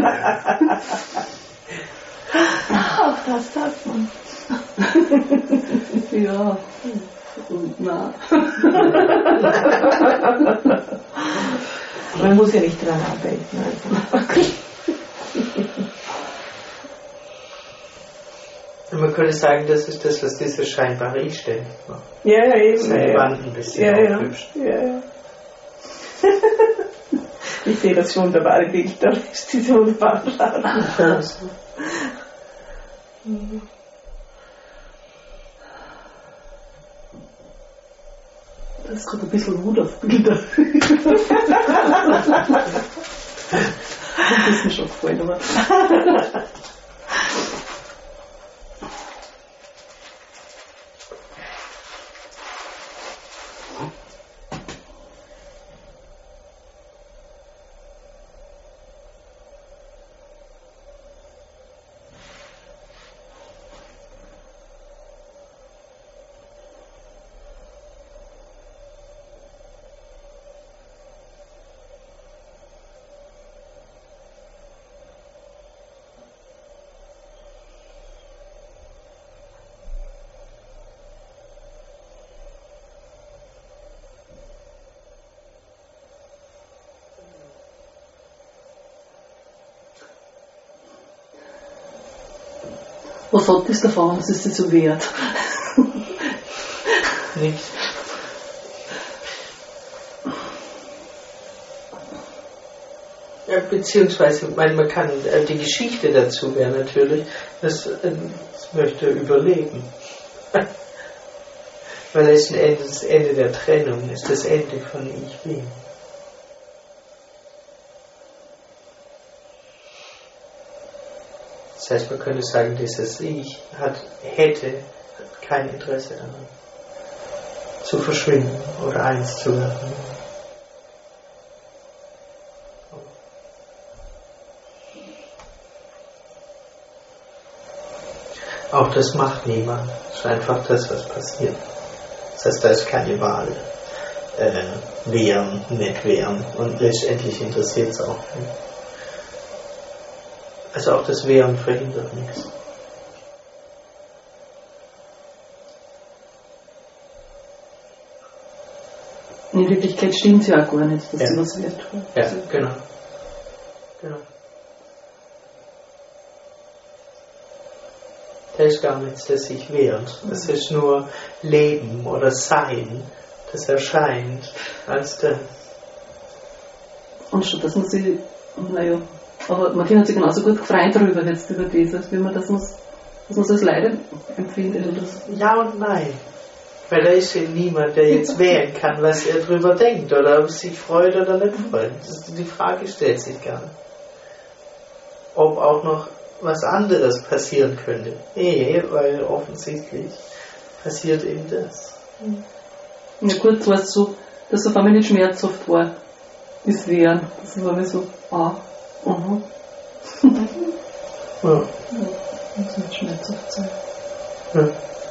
S2: Ach, das darf man.
S3: Ja. Und na.
S2: Man muss ja nicht dran arbeiten. Also.
S1: Man könnte sagen, das ist das, was dieses scheinbare Ich ständig macht.
S2: Ja, ja, eben.
S1: So die Wand ein bisschen
S2: ja, ja.
S1: aufhübscht.
S2: Ja, ja. Ich sehe das wunderbare Bild, da ist diese wunderbare Laden.
S3: Das ist gerade ein bisschen Wut auf Bilder. Das ist mir schon gefallen, aber. Was hat das davon, was ist das so wert?
S1: Nichts. Ja, beziehungsweise, man, man kann, äh, die Geschichte dazu wäre natürlich, das, äh, das möchte überleben. Weil letzten Endes das Ende der Trennung ist das Ende von Ich Bin. Das heißt, man könnte sagen, dieses Ich hat, hätte kein Interesse daran, zu verschwinden oder eins zu werden. Auch das macht niemand. Es ist einfach das, was passiert. Das heißt, da ist keine Wahl. äh, wehren, nicht wehren. Und letztendlich interessiert es auch nicht. Also auch das Wehren verhindert nichts.
S3: In Wirklichkeit stimmt es ja auch gar nicht, dass
S1: ja.
S3: sie was wird.
S1: Ja, genau. genau. Da ist gar nichts, das sich wehrt. Das ist nur Leben oder Sein, das erscheint als das.
S3: Und schon, dass man sich, naja, aber man kann sich genauso gut gefreut darüber jetzt über dieses, wie man das muss, dass man so als Leiden empfindet. Oder so.
S1: Ja und nein. Weil da ist ja niemand, der jetzt wählen kann, was er drüber denkt oder ob es sich freut oder nicht freut. Das, die Frage stellt sich gar nicht. Ob auch noch was anderes passieren könnte. Nee, weil offensichtlich passiert eben das.
S3: Ja gut, war es so, dass es auf einmal nicht schmerzhaft war, das Wehren. Das war mir so, ah, aha.
S1: Ja.
S3: Ja, muss nicht schmerzhaft sein.
S1: Ja.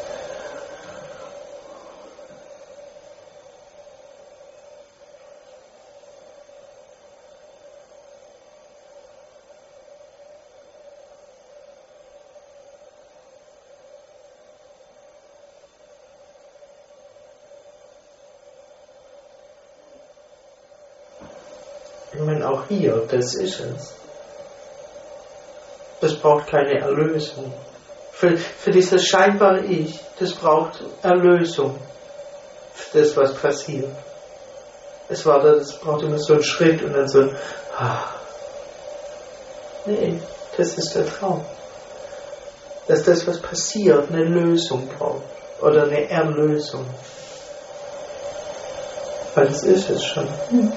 S1: Ich meine, auch hier, das ist es. Das braucht keine Erlösung. Für, für dieses scheinbare Ich, das braucht Erlösung. Für das, was passiert. Es war da, das braucht immer so einen Schritt und dann so ein ah. Nee, das ist der Traum. Dass das, was passiert, eine Lösung braucht. Oder eine Erlösung. Weil das ist es schon. Hm.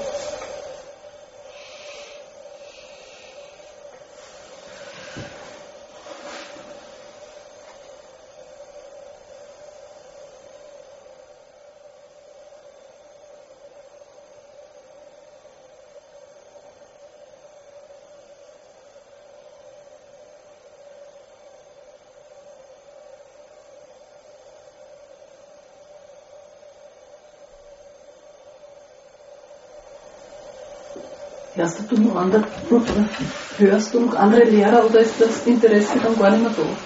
S3: Hörst du noch andere, hörst du noch andere Lehrer oder ist das Interesse dann gar nicht mehr da?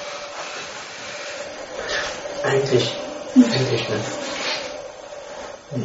S1: Eigentlich, hm. eigentlich nicht. Hm.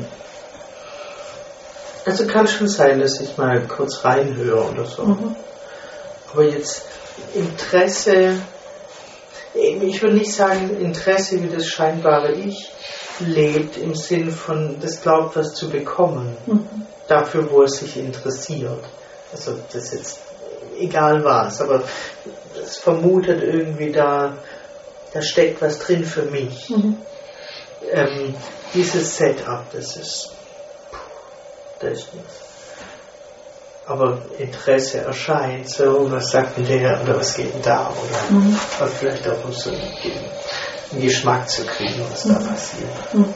S1: Also kann schon sein, dass ich mal kurz reinhöre oder so. Mhm. Aber jetzt Interesse, ich würde nicht sagen Interesse wie das scheinbare Ich lebt im Sinn von, das glaubt was zu bekommen. Mhm. Dafür, wo es sich interessiert. Also das ist jetzt egal was, aber es vermutet irgendwie da, da steckt was drin für mich. Mhm. Ähm, dieses Setup, das ist, das ist nichts. Aber Interesse erscheint so, was sagt denn der oder was geht denn da oder mhm. vielleicht auch um so einen Geschmack zu kriegen, was mhm. da passiert. Mhm.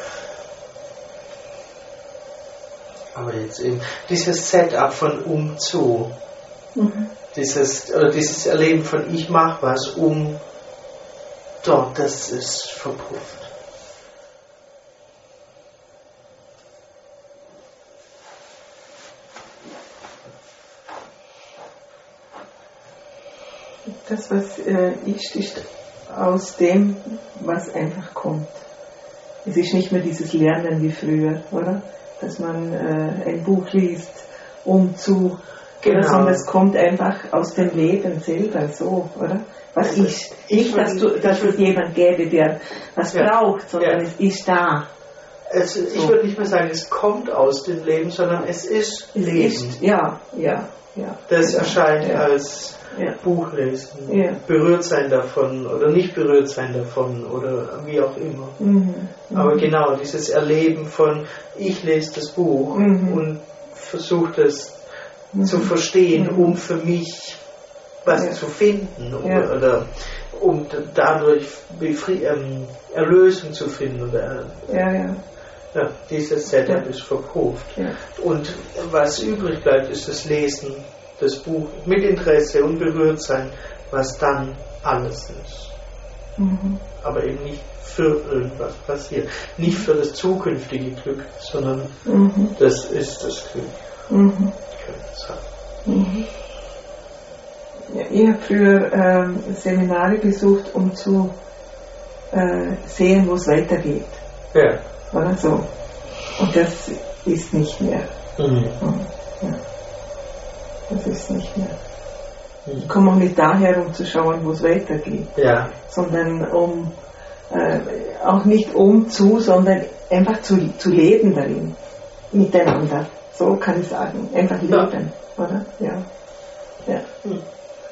S1: Aber jetzt eben dieses Setup von um zu, mhm. dieses, oder dieses Erleben von ich mach was um dort, das ist verpufft.
S2: Das, was äh, ist, ist aus dem, was einfach kommt. Es ist nicht mehr dieses Lernen wie früher, oder? Dass man äh, ein Buch liest, um zu, genau. sondern es kommt einfach aus dem Leben selber so, oder? Was also ist? Nicht, dass, du, dass es jemand gäbe, der was ja. braucht, sondern ja. es ist da.
S1: Es, so. Ich würde nicht mehr sagen, es kommt aus dem Leben, sondern es ist es Leben. Ist,
S2: ja, ja, ja.
S1: Das
S2: ja.
S1: erscheint
S2: ja.
S1: als
S2: ja.
S1: Buchlesen,
S2: ja.
S1: berührt sein davon oder nicht berührt sein davon oder wie auch immer. Mhm. Aber genau, dieses Erleben von, ich lese das Buch mhm. und versuche das mhm. zu verstehen, mhm. um für mich was ja. zu finden um, ja. oder um dadurch Befri- ähm, Erlösung zu finden. Oder,
S2: ja, ja.
S1: Ja, dieses Setup ja. ist verpufft.
S2: Ja.
S1: Und was übrig bleibt, ist das Lesen des Buches mit Interesse und berührt sein, was dann alles ist. Mhm. Aber eben nicht für irgendwas passiert. Nicht für das zukünftige Glück, sondern
S2: Mhm.
S1: das ist das Glück.
S2: Mhm.
S1: Könnte ich sagen.
S2: Mhm. Ja, ich habe früher ähm, Seminare besucht, um zu äh, sehen, wo es weitergeht.
S1: Ja.
S2: Oder so. Und das ist nicht mehr.
S1: Mhm.
S2: Ja. Das ist nicht mehr.
S1: Mhm.
S2: Ich komme auch nicht daher, um zu schauen, wo es weitergeht,
S1: Ja.
S2: sondern um, äh, auch nicht um zu, sondern einfach zu, zu leben darin, miteinander. So kann ich sagen. Einfach leben, ja. Oder? Ja. Ja.
S1: Mhm.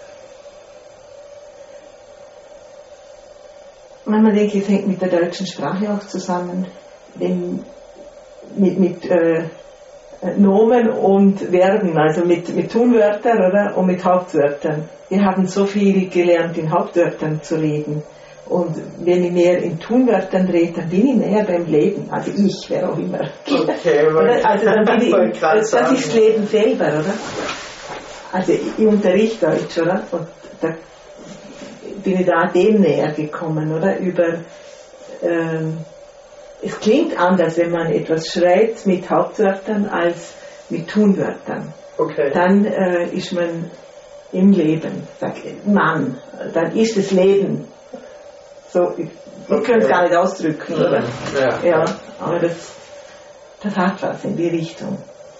S2: Manchmal denke ich, es hängt mit der deutschen Sprache auch zusammen, wenn, mit, mit äh, Nomen und Verben, also mit, mit Tunwörtern, oder? Und mit Hauptwörtern. Wir haben so viel gelernt, in Hauptwörtern zu reden. Und wenn ich mehr in Tunwörtern rede, dann bin ich näher beim Leben. Also ich, wer auch immer.
S1: Okay,
S2: oder? Also dann bin ich,
S1: wollte gerade
S2: das, das
S1: sagen.
S2: ist das Leben selber, oder? Also ich, ich unterrichte Deutsch, oder? Und da bin ich da dem näher gekommen, oder? Über, ähm, es klingt anders, wenn man etwas schreibt mit Hauptwörtern als mit Tunwörtern.
S1: Okay.
S2: Dann äh, ist man im Leben, sag Mann, dann ist das Leben. So, ich, ich
S1: Okay.
S2: könnte es gar nicht ausdrücken, oder?
S1: Ja.
S2: Ja, aber das, das hat was in die Richtung.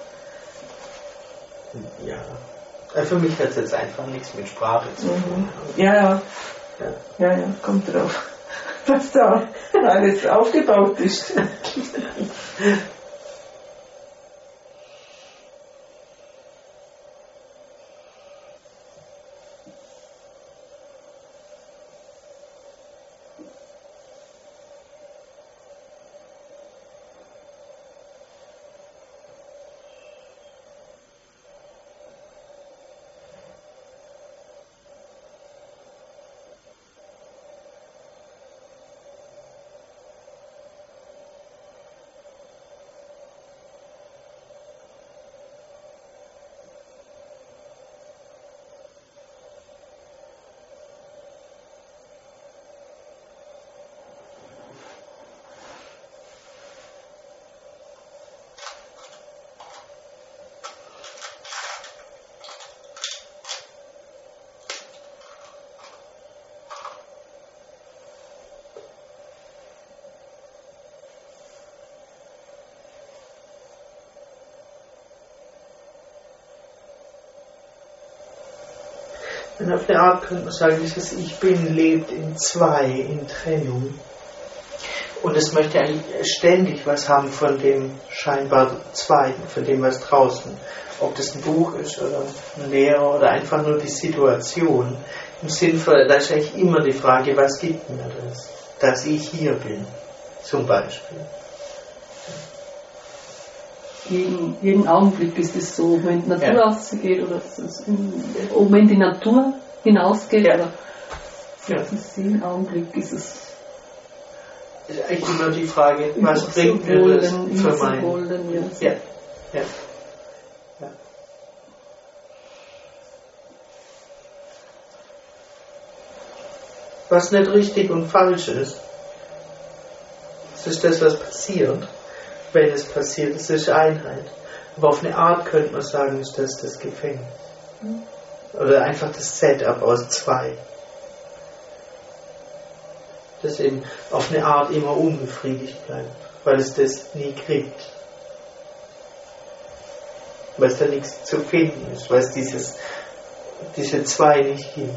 S1: Ja. Also für mich hat es jetzt einfach nichts mit Sprache zu tun.
S2: Mhm. Ja, ja,
S1: Ja.
S2: ja, ja, kommt drauf, was da alles aufgebaut ist.
S1: Und auf eine Art könnte man sagen, dieses Ich Bin lebt in zwei, in Trennung. Und es möchte eigentlich ständig was haben von dem scheinbar Zweiten, von dem was draußen. Ob das ein Buch ist oder ein Lehrer oder einfach nur die Situation. Im Sinn von, da ist eigentlich immer die Frage, was gibt mir das? Dass ich hier bin, zum Beispiel.
S3: Jeden, jeden Augenblick ist es so, wenn die Natur
S1: Ja.
S3: rausgeht oder es ist, ob wenn die Natur hinausgeht,
S1: Ja.
S3: oder
S1: Ja.
S3: es ist jeden Augenblick ist es
S1: Es ist eigentlich immer die Frage, was
S3: immer
S1: bringt
S3: so
S1: mir das
S3: golden,
S1: für
S3: immer so
S1: mein...
S3: golden, ja.
S1: Ja, ja. Ja. Was nicht richtig und falsch ist, das ist das, was passiert. Wenn es passiert, das ist Einheit. Aber auf eine Art könnte man sagen, ist das das Gefängnis. Oder einfach das Setup aus zwei. Das eben auf eine Art immer unbefriedigt bleibt, weil es das nie kriegt. Weil es da nichts zu finden ist, weil es dieses, diese zwei nicht gibt.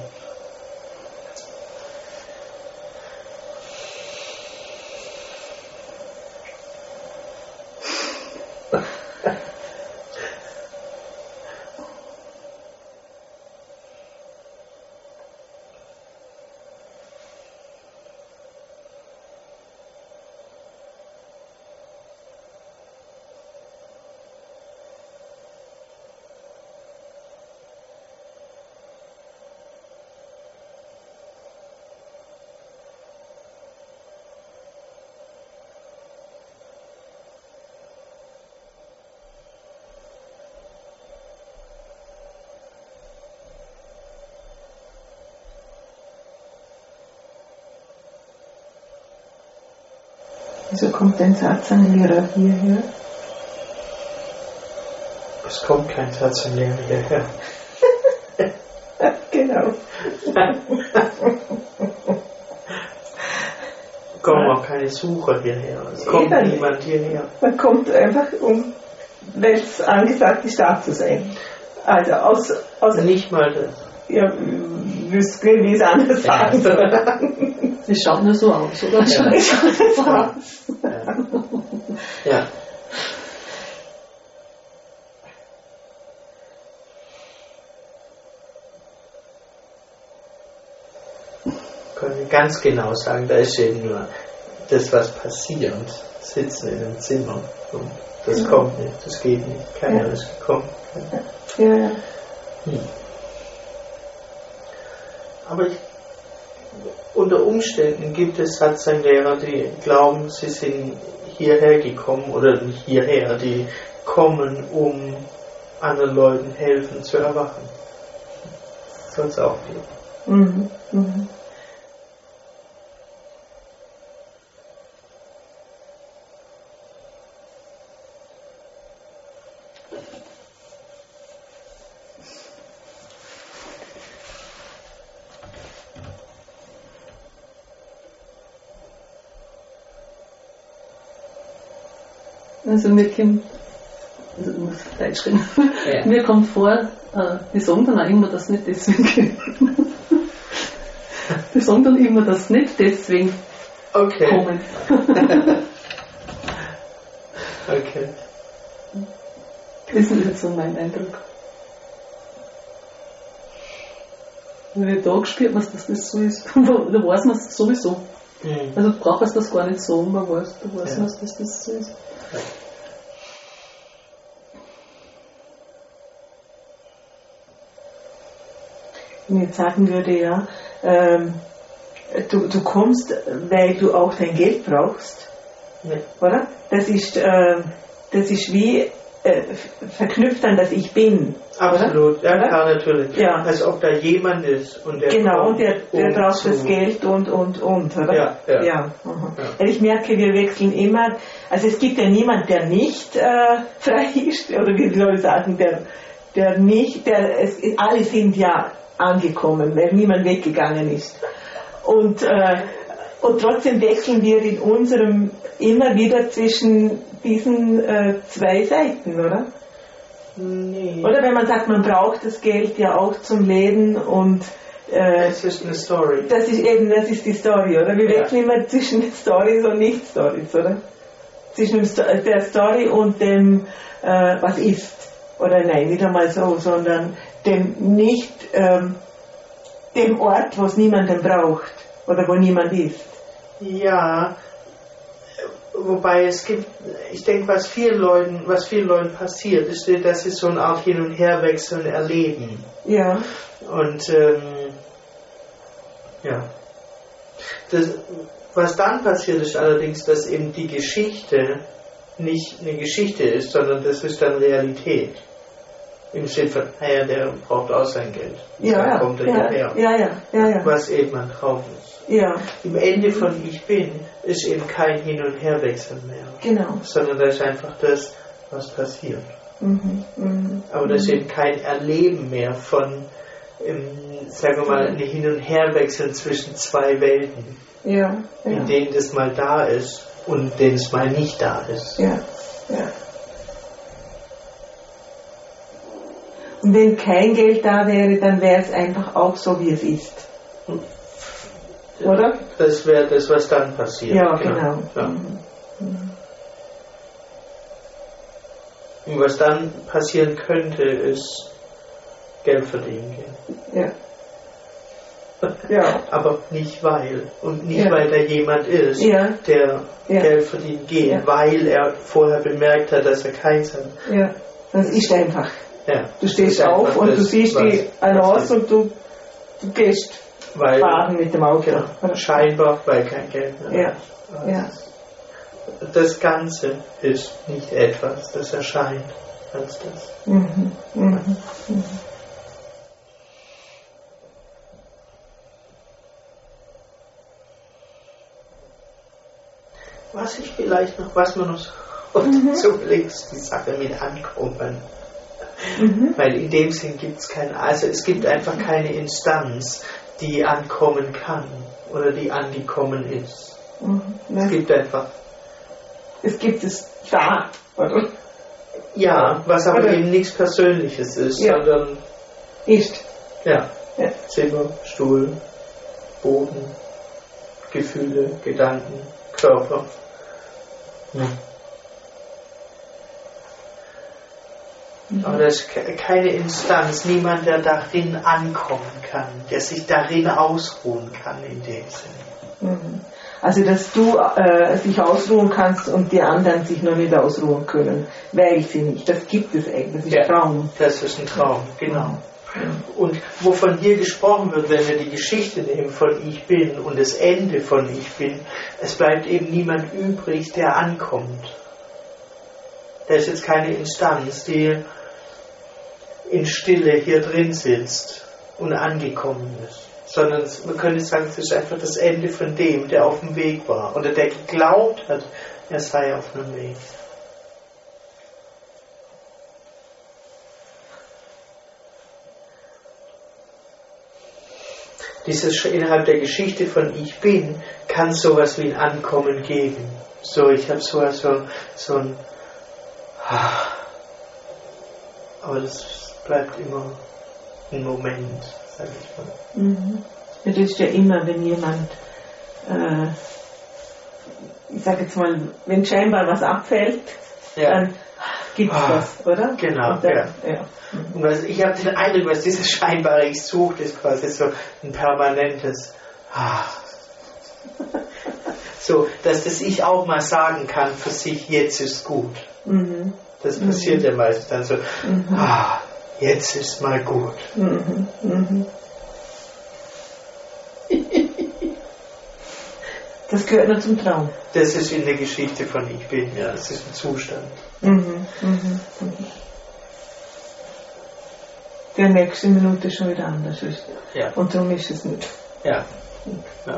S2: Wieso kommt ein Satzanglehrer hierher?
S1: Es kommt kein Satzanglehrer hierher.
S2: Genau.
S1: Kommt auch keine Sucher hierher. Es kommt
S2: Eben.
S1: niemand hierher.
S2: Man kommt einfach, um, weil es angesagt ist, da zu sein. Also aus, aus
S1: Nicht mal das.
S2: ja, wüsste nicht, wie es anders sagen soll.
S3: Es schaut nur so aus, oder?
S1: Ja.
S2: Es schaut so aus.
S1: Ja. Ja. Können wir ganz genau sagen, da ist eben nur das, was passiert, sitzen in einem Zimmer und das
S2: Ja.
S1: kommt nicht, das geht nicht, keiner
S2: Ja.
S1: ist gekommen.
S2: Ja, ja.
S1: Hm. Aber ich, unter Umständen gibt es Satzanglehrer, die glauben, sie sind hierher gekommen oder nicht hierher, die kommen, um anderen Leuten helfen zu erwachen. Soll es auch geben.
S2: Mhm. Mhm.
S3: Also mir kommt, also ich muss Deutsch reden,
S1: Ja.
S3: mir kommt vor, äh, die sagen dann auch immer, dass nicht deswegen die sagen dann immer, dass nicht deswegen
S1: Okay.
S3: kommen.
S1: Okay.
S3: Das ist jetzt so mein Eindruck. Wenn ich da gespürt man, dass das so ist, da weiß man es sowieso.
S1: Mhm.
S3: Also braucht man das gar nicht sagen, man weiß, da weiß
S1: Ja.
S3: man, dass das so ist.
S2: Wenn ich jetzt sagen würde, ja, ähm, du, du kommst, weil du auch dein Geld brauchst,
S1: Ja.
S2: oder? Das ist, ähm, das ist wie äh, verknüpft an das Ich Bin.
S1: Absolut,
S2: oder?
S1: ja
S2: Oder?
S1: klar, natürlich.
S2: Ja.
S1: Als ob da jemand ist und der
S2: Genau,
S1: kommt,
S2: und der, der
S1: um
S2: braucht
S1: zu-
S2: das Geld und, und, und, oder?
S1: Ja, ja.
S2: ja. aha.
S1: Ja.
S2: Weil ich merke, wir wechseln immer, also es gibt ja niemand, der nicht äh, frei ist, oder wie soll ich sagen, der, der nicht, der, es, alle sind ja angekommen, weil niemand weggegangen ist. Und, äh, und trotzdem wechseln wir in unserem immer wieder zwischen diesen äh, zwei Seiten, oder?
S1: Nee.
S2: Oder wenn man sagt, man braucht das Geld ja auch zum Leben und äh,
S1: Das ist eine Story.
S2: das ist eben, das ist die Story, oder? Wir
S1: Ja.
S2: wechseln immer zwischen Stories und Nicht-Stories, oder? Zwischen dem Sto- der Story und dem, äh, was ist. Oder nein, nicht einmal so, sondern dem nicht, ähm, dem Ort, wo es niemanden braucht oder wo niemand ist.
S1: Ja, wobei es gibt, ich denke, was vielen Leuten, was vielen Leuten passiert, ist, dass sie so eine Art Hin- und Herwechseln erleben.
S2: Ja,
S1: Und ähm, ja, das, was dann passiert ist allerdings, dass eben die Geschichte nicht eine Geschichte ist, sondern das ist dann Realität. Im Sinne von, naja, der braucht auch sein Geld.
S2: ja,
S1: Dann
S2: ja,
S1: kommt er
S2: ja,
S1: hierher.
S2: ja, ja, ja, ja,
S1: Was eben ein Traum ist.
S2: ja,
S1: Im Ende von Ich Bin ist eben kein Hin- und Herwechsel mehr,
S2: genau.
S1: sondern da ist einfach das, was passiert.
S2: Mhm, mhm.
S1: Aber das ist eben kein Erleben mehr von, ähm, sagen wir mal, ein Hin- und Herwechseln zwischen zwei Welten,
S2: Ja, ja,
S1: in denen das mal da ist und denen es mal nicht da ist.
S2: ja, ja. Und wenn kein Geld da wäre, dann wäre es einfach auch so, wie es ist. Oder?
S1: Das wäre das, was dann passiert.
S2: Ja, genau.
S1: Ja.
S2: Mhm.
S1: Und was dann passieren könnte, ist Geld verdienen gehen.
S2: Ja. Ja.
S1: Aber nicht weil. Und nicht
S2: Ja.
S1: weil da jemand ist,
S2: Ja.
S1: der
S2: Ja.
S1: Geld verdienen geht,
S2: Ja.
S1: weil er vorher bemerkt hat, dass er keins hat.
S2: Ja. Das ist einfach.
S1: Ja.
S2: Du stehst
S1: Das ist
S2: auf
S1: einfach
S2: und
S1: das,
S2: du siehst
S1: was-
S2: die
S1: was
S2: Annonce
S1: ist.
S2: und du, du gehst
S1: Weil,
S2: fahren mit dem Auto.
S1: genau, scheinbar, weil kein Geld mehr
S2: Ja.
S1: ist.
S2: Ja.
S1: Das Ganze ist nicht etwas, das erscheint als das.
S2: Mhm. Mhm. Mhm.
S1: was ich vielleicht noch, was man noch so, und mhm. so links die Sache mit Ankommen. Mhm. Weil in dem Sinn gibt es keine, also es gibt einfach keine Instanz, die ankommen kann oder die angekommen ist. Mhm. Es gibt einfach.
S2: Es gibt es da, oder?
S1: Ja, was aber oder? eben nichts Persönliches ist, ja. sondern.
S2: Ist.
S1: Ja. ja. Zimmer, Stuhl, Boden, Gefühle, Gedanken, Körper. Ja. Aber das ist keine Instanz, niemand, der darin ankommen kann, der sich darin ausruhen kann in dem Sinne.
S2: Also, dass du äh, dich ausruhen kannst und die anderen sich noch nicht ausruhen können, weil sie nicht. Das gibt es eigentlich, das ist ja, Traum.
S1: Das ist ein Traum, genau. Ja. Und wovon hier gesprochen wird, wenn wir die Geschichte nehmen von Ich Bin und das Ende von Ich Bin, es bleibt eben niemand übrig, der ankommt. Da ist jetzt keine Instanz, die in Stille hier drin sitzt und angekommen ist. Sondern man könnte sagen, es ist einfach das Ende von dem, der auf dem Weg war. Oder der geglaubt hat, er sei auf einem Weg. Dieses innerhalb der Geschichte von Ich Bin kann sowas wie ein Ankommen geben. So, ich habe so, so, so ein aber das bleibt immer ein Moment, sag ich mal.
S2: Mhm. Das ist ja immer, wenn jemand, äh, ich sag jetzt mal, wenn scheinbar was abfällt, ja. dann gibt es ah, das, oder?
S1: Genau,
S2: dann,
S1: ja. ja. Mhm. Und was, ich habe den Eindruck, was dieses scheinbare Ich suche, ist quasi so ein permanentes ah. So, dass das Ich auch mal sagen kann für sich, jetzt ist gut. Mhm. Das passiert mhm. ja meistens dann so, mhm. ah, jetzt ist mal gut. Mhm. Mhm.
S2: Das gehört nur zum Traum.
S1: Das ist in der Geschichte von Ich Bin, ja, das ist ein Zustand.
S2: Mhm. Mhm. Mhm. Der nächste Minute schon wieder anders ist.
S1: Ja.
S2: Und darum ist es nicht.
S1: Ja. ja.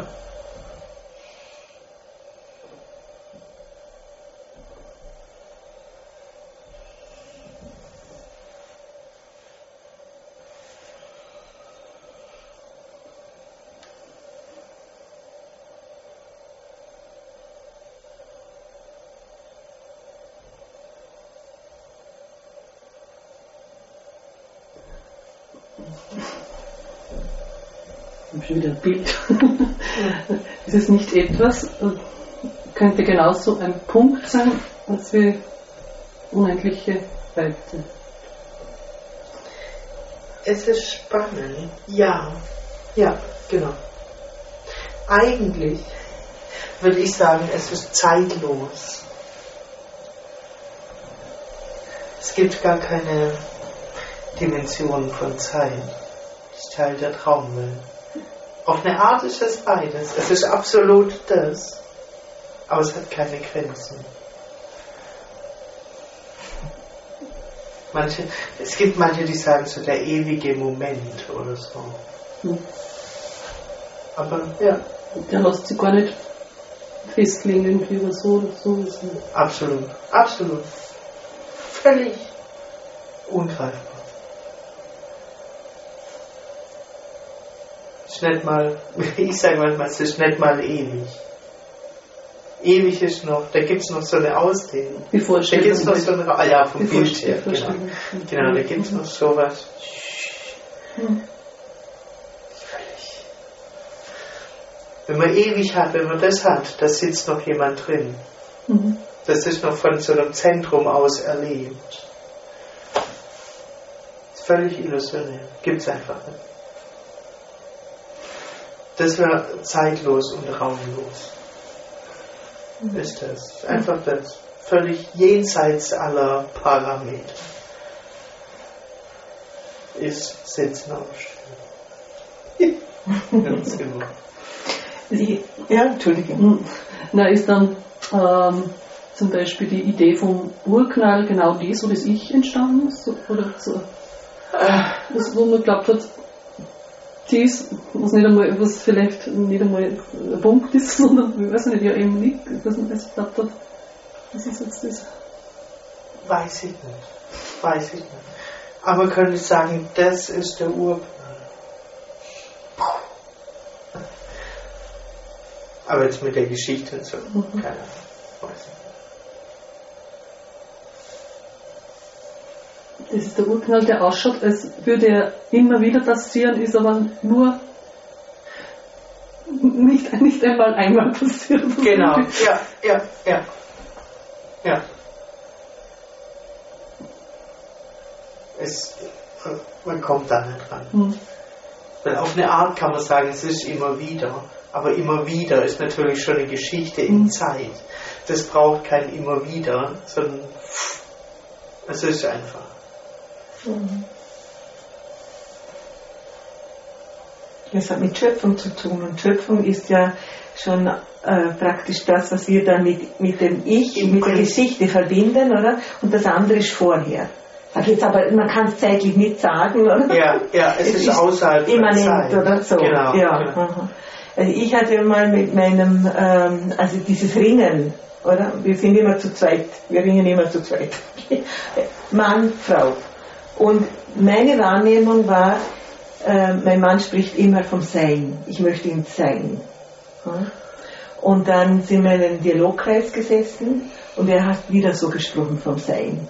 S3: Schon wieder ein Bild. Ist es nicht etwas, könnte genauso ein Punkt sein, als wie unendliche Weite.
S1: Es ist spannend. Ja, ja, genau. Eigentlich würde ich sagen, es ist zeitlos. Es gibt gar keine Dimensionen von Zeit. Das ist Teil der Traumwelt. Auf eine Art ist es beides. Es ist absolut das, aber es hat keine Grenzen. Manche, es gibt manche, die sagen so der ewige Moment oder so. Hm. Aber ja.
S3: Der lässt sich gar nicht festlegen, irgendwie oder so oder so.
S1: Absolut, absolut. Völlig ungreifbar. Es ist nicht mal, ich sage manchmal, es ist nicht mal ewig. Ewig ist noch, da gibt es noch so eine Ausdehnung.
S3: Die Vorstellung.
S1: Da gibt es noch so eine, ah ja, vom Bildschirm, genau. Genau, da gibt es noch sowas. Hm. Völlig. Wenn man ewig hat, wenn man das hat, da sitzt noch jemand drin. Mhm. Das ist noch von so einem Zentrum aus erlebt. Das ist völlig illusionär. Gibt es einfach nicht. Das wäre zeitlos und raumlos. Mhm. Ist das. Einfach das. Völlig jenseits aller Parameter. Ist Sitzen, Aufstehen. Ganz genau.
S2: Ja, Entschuldigung.
S3: Na, ist dann ähm, zum Beispiel die Idee vom Urknall genau das, wo das Ich entstanden ist? Oder so? Das, wo man glaubt hat, die ist, was nicht einmal, was vielleicht nicht einmal ein Punkt ist, sondern, ich weiß nicht, ja eben nicht, was man das glaubt hat. Was ist jetzt das?
S1: Weiß ich nicht. Weiß ich nicht. Aber könnte ich sagen, das ist der Urplan. Aber jetzt mit der Geschichte und so, mhm. keine Ahnung, weiß ich nicht.
S3: Das ist der Urknall, der ausschaut, als würde er immer wieder passieren, ist aber nur nicht, nicht einmal einmal passieren.
S1: Genau, ja, ja, ja. Ja. Es, man kommt da nicht ran. Mhm. Weil auf eine Art kann man sagen, es ist immer wieder. Aber immer wieder ist natürlich schon eine Geschichte in mhm. Zeit. Das braucht kein immer wieder, sondern es ist einfach.
S2: Mhm. Es hat mit Schöpfung zu tun. Und Schöpfung ist ja schon äh, praktisch das, was wir dann mit, mit dem Ich, Im mit der Geschichte verbinden, oder? Und das andere ist vorher. Sag jetzt aber, man kann es zeitlich nicht sagen, oder?
S1: Ja, ja, es, es ist, ist außerhalb der Zeit.
S2: Oder so.
S1: Genau,
S2: ja.
S1: Genau.
S2: Also ich hatte mal mit meinem, ähm, also dieses Ringen, oder? Wir sind immer zu zweit, wir ringen immer zu zweit. Mann, Frau. Und meine Wahrnehmung war, äh, mein Mann spricht immer vom Sein. Ich möchte ihn sein. Ja? Und dann sind wir in einem Dialogkreis gesessen und er hat wieder so gesprochen vom Sein.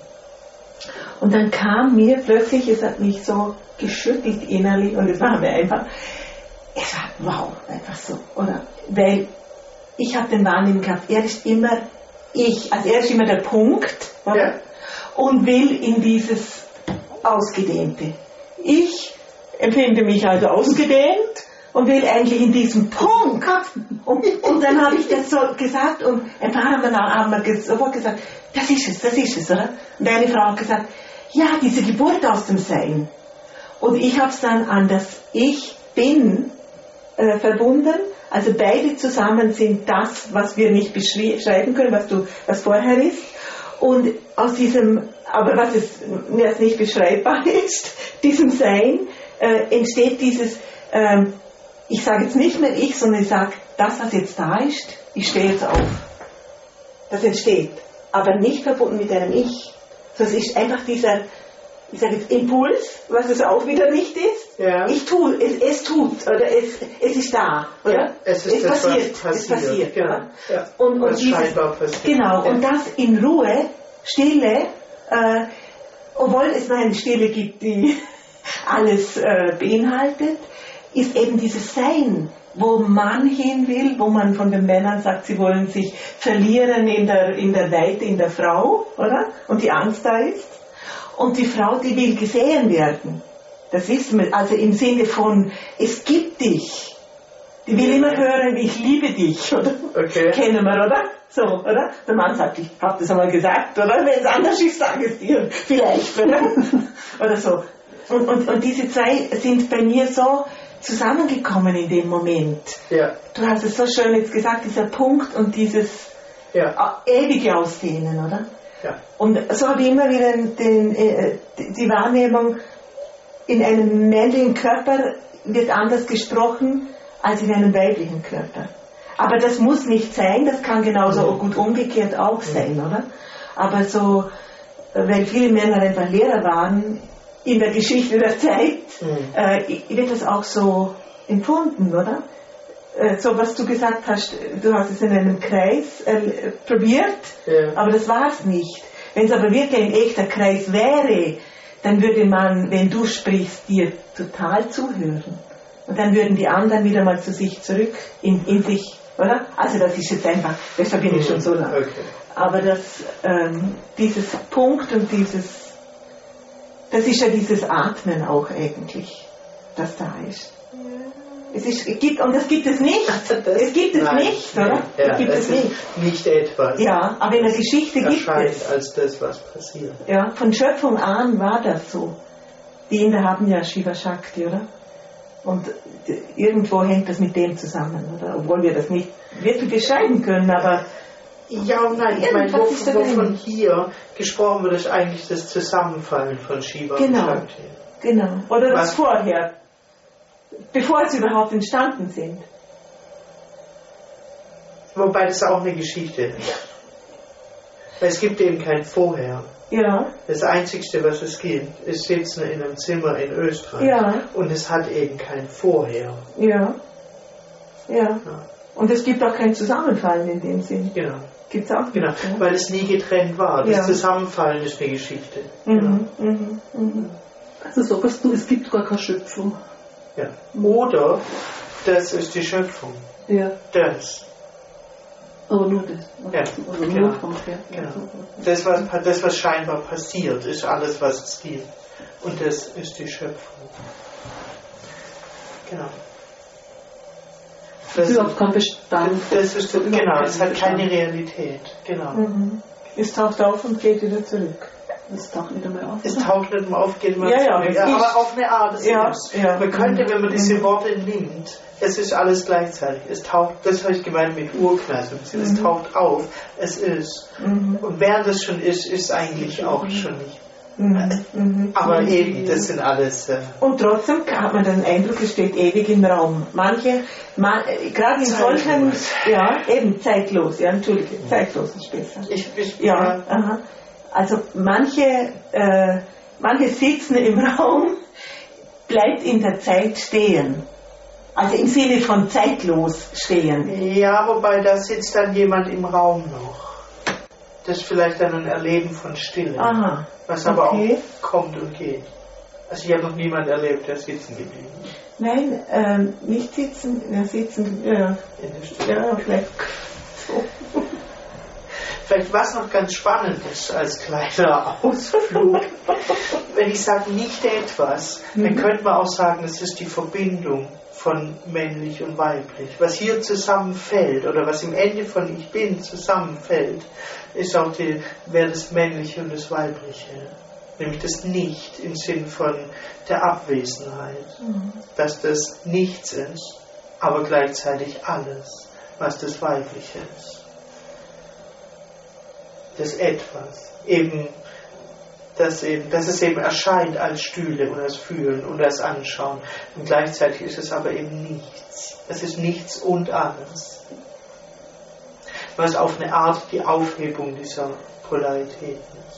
S2: Und dann kam mir plötzlich, es hat mich so geschüttelt innerlich und es war mir einfach, es war wow, einfach so, oder? Weil ich habe den Wahrnehmung gehabt, er ist immer ich, also er ist immer der Punkt, oder? Ja. Und will in dieses Ausgedehnte. Ich empfinde mich also ausgedehnt und will eigentlich in diesem Punkt. Und, und dann habe ich das so gesagt und ein paar haben dann haben wir sofort gesagt, das ist es, das ist es, oder? Und eine Frau hat gesagt, ja, diese Geburt aus dem Sein. Und ich habe es dann an das Ich bin äh, verbunden. Also beide zusammen sind das, was wir nicht beschreiben können, was du, was vorher ist. Und aus diesem, aber was es was nicht beschreibbar ist, diesem Sein, äh, entsteht dieses, äh, ich sage jetzt nicht mehr ich, sondern ich sage, das, was jetzt da ist, ich stehe jetzt auf. Das entsteht, aber nicht verbunden mit einem Ich. Sondern es ist einfach dieser, ich sage jetzt Impuls, was es auch wieder nicht ist.
S1: Ja.
S2: Ich tue, es, es tut, oder es, es ist da, oder? Ja,
S1: es ist
S2: es
S1: das,
S2: passiert,
S1: passiert,
S2: es passiert.
S1: Genau. Ja.
S2: Und, und dieses,
S1: scheinbar passiert.
S2: genau,
S1: ja.
S2: und das in Ruhe, Stille, äh, obwohl es noch eine Stille gibt, die alles äh, beinhaltet, ist eben dieses Sein, wo man hin will, wo man von den Männern sagt, sie wollen sich verlieren in der, in der Weite, in der Frau, oder? Und die Angst da ist. Und die Frau, die will gesehen werden. Das wissen wir, also im Sinne von, es gibt dich. Die will immer hören, ich liebe dich, oder?
S1: Okay.
S2: Kennen wir, oder? So, oder? Der Mann sagt, ich hab das einmal gesagt, oder? Wenn es anders ist, sag es dir. Vielleicht, oder? Oder so. Und, und, und diese zwei sind bei mir so zusammengekommen in dem Moment.
S1: Ja.
S2: Du hast es so schön jetzt gesagt, dieser Punkt und dieses
S1: ja.
S2: ewige Ausdehnen, oder?
S1: Ja.
S2: Und so habe ich immer wieder den, äh, die Wahrnehmung, in einem männlichen Körper wird anders gesprochen als in einem weiblichen Körper. Aber das muss nicht sein, das kann genauso mhm. gut umgekehrt auch sein, mhm. oder? Aber so, weil viele Männer einfach Lehrer waren, in der Geschichte der Zeit, mhm. äh, wird das auch so empfunden, oder? Äh, so was du gesagt hast, du hast es in einem Kreis äh, probiert, ja. aber das war es nicht. Wenn es aber wirklich ein echter Kreis wäre, dann würde man, wenn du sprichst, dir total zuhören. Und dann würden die anderen wieder mal zu sich zurück, in, in sich, oder? Also das ist jetzt einfach, deshalb bin ich schon so lang.
S1: Okay. Aber
S2: das, ähm, dieses Punkt und dieses, das ist ja dieses Atmen auch eigentlich, das da ist. Ja. Es ist, gibt, und das gibt es nicht. Das, es gibt es nein, nicht, oder?
S1: Ja,
S2: es gibt
S1: es
S2: es nicht.
S1: Nicht etwas.
S2: Ja, aber in der Geschichte gibt es.
S1: als das, was passiert.
S2: Ja, von Schöpfung an war das so. Die Inder haben ja Shiva Shakti, oder? Und irgendwo hängt das mit dem zusammen, oder? Obwohl wir das nicht wirklich beschreiben können, aber
S1: ja und nein, ich meine, wovon, wovon hier gesprochen wird, ist eigentlich das Zusammenfallen von Shiva
S2: genau,
S1: und Shakti.
S2: Genau, oder das
S1: was,
S2: vorher. bevor sie überhaupt entstanden sind.
S1: Wobei das auch eine Geschichte ist. Weil es gibt eben kein Vorher.
S2: Ja.
S1: Das Einzige, was es gibt, ist Sitzen in einem Zimmer in Österreich.
S2: Ja.
S1: Und es hat eben kein Vorher.
S2: Ja. Ja.
S1: Ja.
S2: Und es gibt auch kein Zusammenfallen in dem Sinn.
S1: Genau.
S2: Gibt's auch nicht.
S1: Genau,
S2: Ja.
S1: weil es nie getrennt war. Das
S2: Ja.
S1: Zusammenfallen ist eine Geschichte.
S2: Mhm. Mhm. Mhm.
S3: Also sagst du, es gibt gar keine Schöpfung.
S1: Ja. Oder das ist die Schöpfung.
S3: Ja.
S1: Das.
S3: Aber nur das.
S1: Ja,
S3: Also
S1: genau.
S3: nur vom Pferd.
S1: Genau. Das was, das, was scheinbar passiert, ist alles, was es gibt. Und das ist die Schöpfung. Genau.
S3: Das ist überhaupt kein Bestand.
S1: Das ist, genau, es hat keine Realität. Genau.
S2: Mhm. Es taucht auf und geht wieder zurück.
S3: Es taucht wieder mal auf.
S1: Es taucht nicht mehr auf, geht mal
S2: Ja, ja,
S1: zurück.
S2: das
S1: Ja,
S2: ist-
S1: aber auf eine Art ist
S2: Ja,
S1: es.
S2: ja.
S1: Man könnte, wenn man diese
S2: Mhm.
S1: Worte nimmt, es ist alles gleichzeitig. Es taucht, das habe ich gemeint mit Urknall so ein bisschen. Es
S2: Mhm.
S1: taucht auf, es ist.
S2: Mhm.
S1: Und während es schon ist, ist eigentlich auch schon nicht.
S2: Mhm. Mhm.
S1: Aber eben, das sind alles. Äh,
S2: Und trotzdem hat man den Eindruck, es steht ewig im Raum. Manche, man, äh, gerade in
S1: Zeitlos.
S2: solchen, ja, eben zeitlos, ja, entschuldige, zeitlos ist besser.
S1: ich, ich,
S2: Ja, aha. Also manche, äh, manche sitzen im Raum, bleibt in der Zeit stehen. Also im Sinne von zeitlos stehen.
S1: Ja, wobei da sitzt dann jemand im Raum noch. Das ist vielleicht dann ein Erleben von Stille.
S2: Aha.
S1: Was aber
S2: Okay.
S1: auch kommt und geht. Also ich habe noch niemanden erlebt, der sitzen geblieben ist.
S2: Nein, ähm, nicht sitzen, ja, sitzen, ja,
S1: In der Stille.
S2: ja, vielleicht so.
S1: Vielleicht was noch ganz spannend ist als kleiner Ausflug. Wenn ich sage nicht etwas, dann könnte man auch sagen, es ist die Verbindung von männlich und weiblich. Was hier zusammenfällt oder was im Ende von Ich Bin zusammenfällt, ist auch die, wäre das Männliche und das Weibliche. Nämlich das Nicht im Sinn von der Abwesenheit. Dass das Nichts ist, aber gleichzeitig alles, was das Weibliche ist. Das Etwas. Eben, dass, eben, dass es eben erscheint als Stühle und als Fühlen und als Anschauen. Und gleichzeitig ist es aber eben nichts. Es ist nichts und alles. Was auf eine Art die Aufhebung dieser Polarität ist.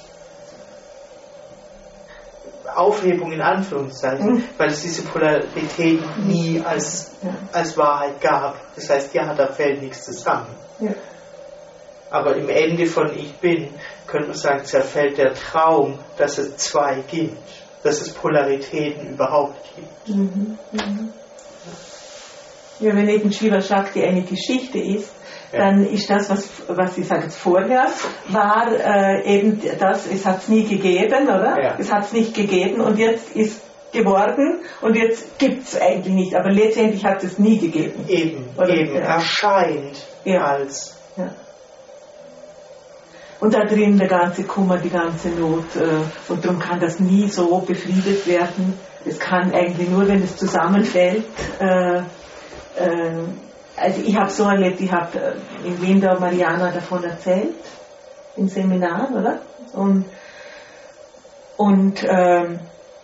S1: Aufhebung in Anführungszeichen,
S2: Mhm.
S1: weil es diese Polarität nie als,
S2: Ja.
S1: als Wahrheit gab. Das heißt, ja, da fällt nichts zusammen.
S2: Ja.
S1: Aber im Ende von Ich Bin, könnte man sagen, zerfällt der Traum, dass es zwei gibt, dass es Polaritäten überhaupt gibt.
S2: Mhm. Mhm. Ja, wenn eben Shiva Shakti eine Geschichte ist,
S1: Ja.
S2: dann ist das, was, was ich sage jetzt vorher, war äh, eben das, es hat es nie gegeben, oder?
S1: Ja.
S2: Es hat es nicht gegeben und jetzt ist geworden und jetzt gibt es eigentlich nicht, aber letztendlich hat es nie gegeben.
S1: Eben,
S2: Oder-
S1: eben,
S2: ja.
S1: erscheint
S2: Ja.
S1: als.
S2: Ja. Und da drin der ganze Kummer, die ganze Not äh, und darum kann das nie so befriedet werden. Es kann eigentlich nur, wenn es zusammenfällt. Äh, äh, also ich habe so erlebt, ich habe äh, in Wien der Mariana davon erzählt, im Seminar, oder? Und, und ähm,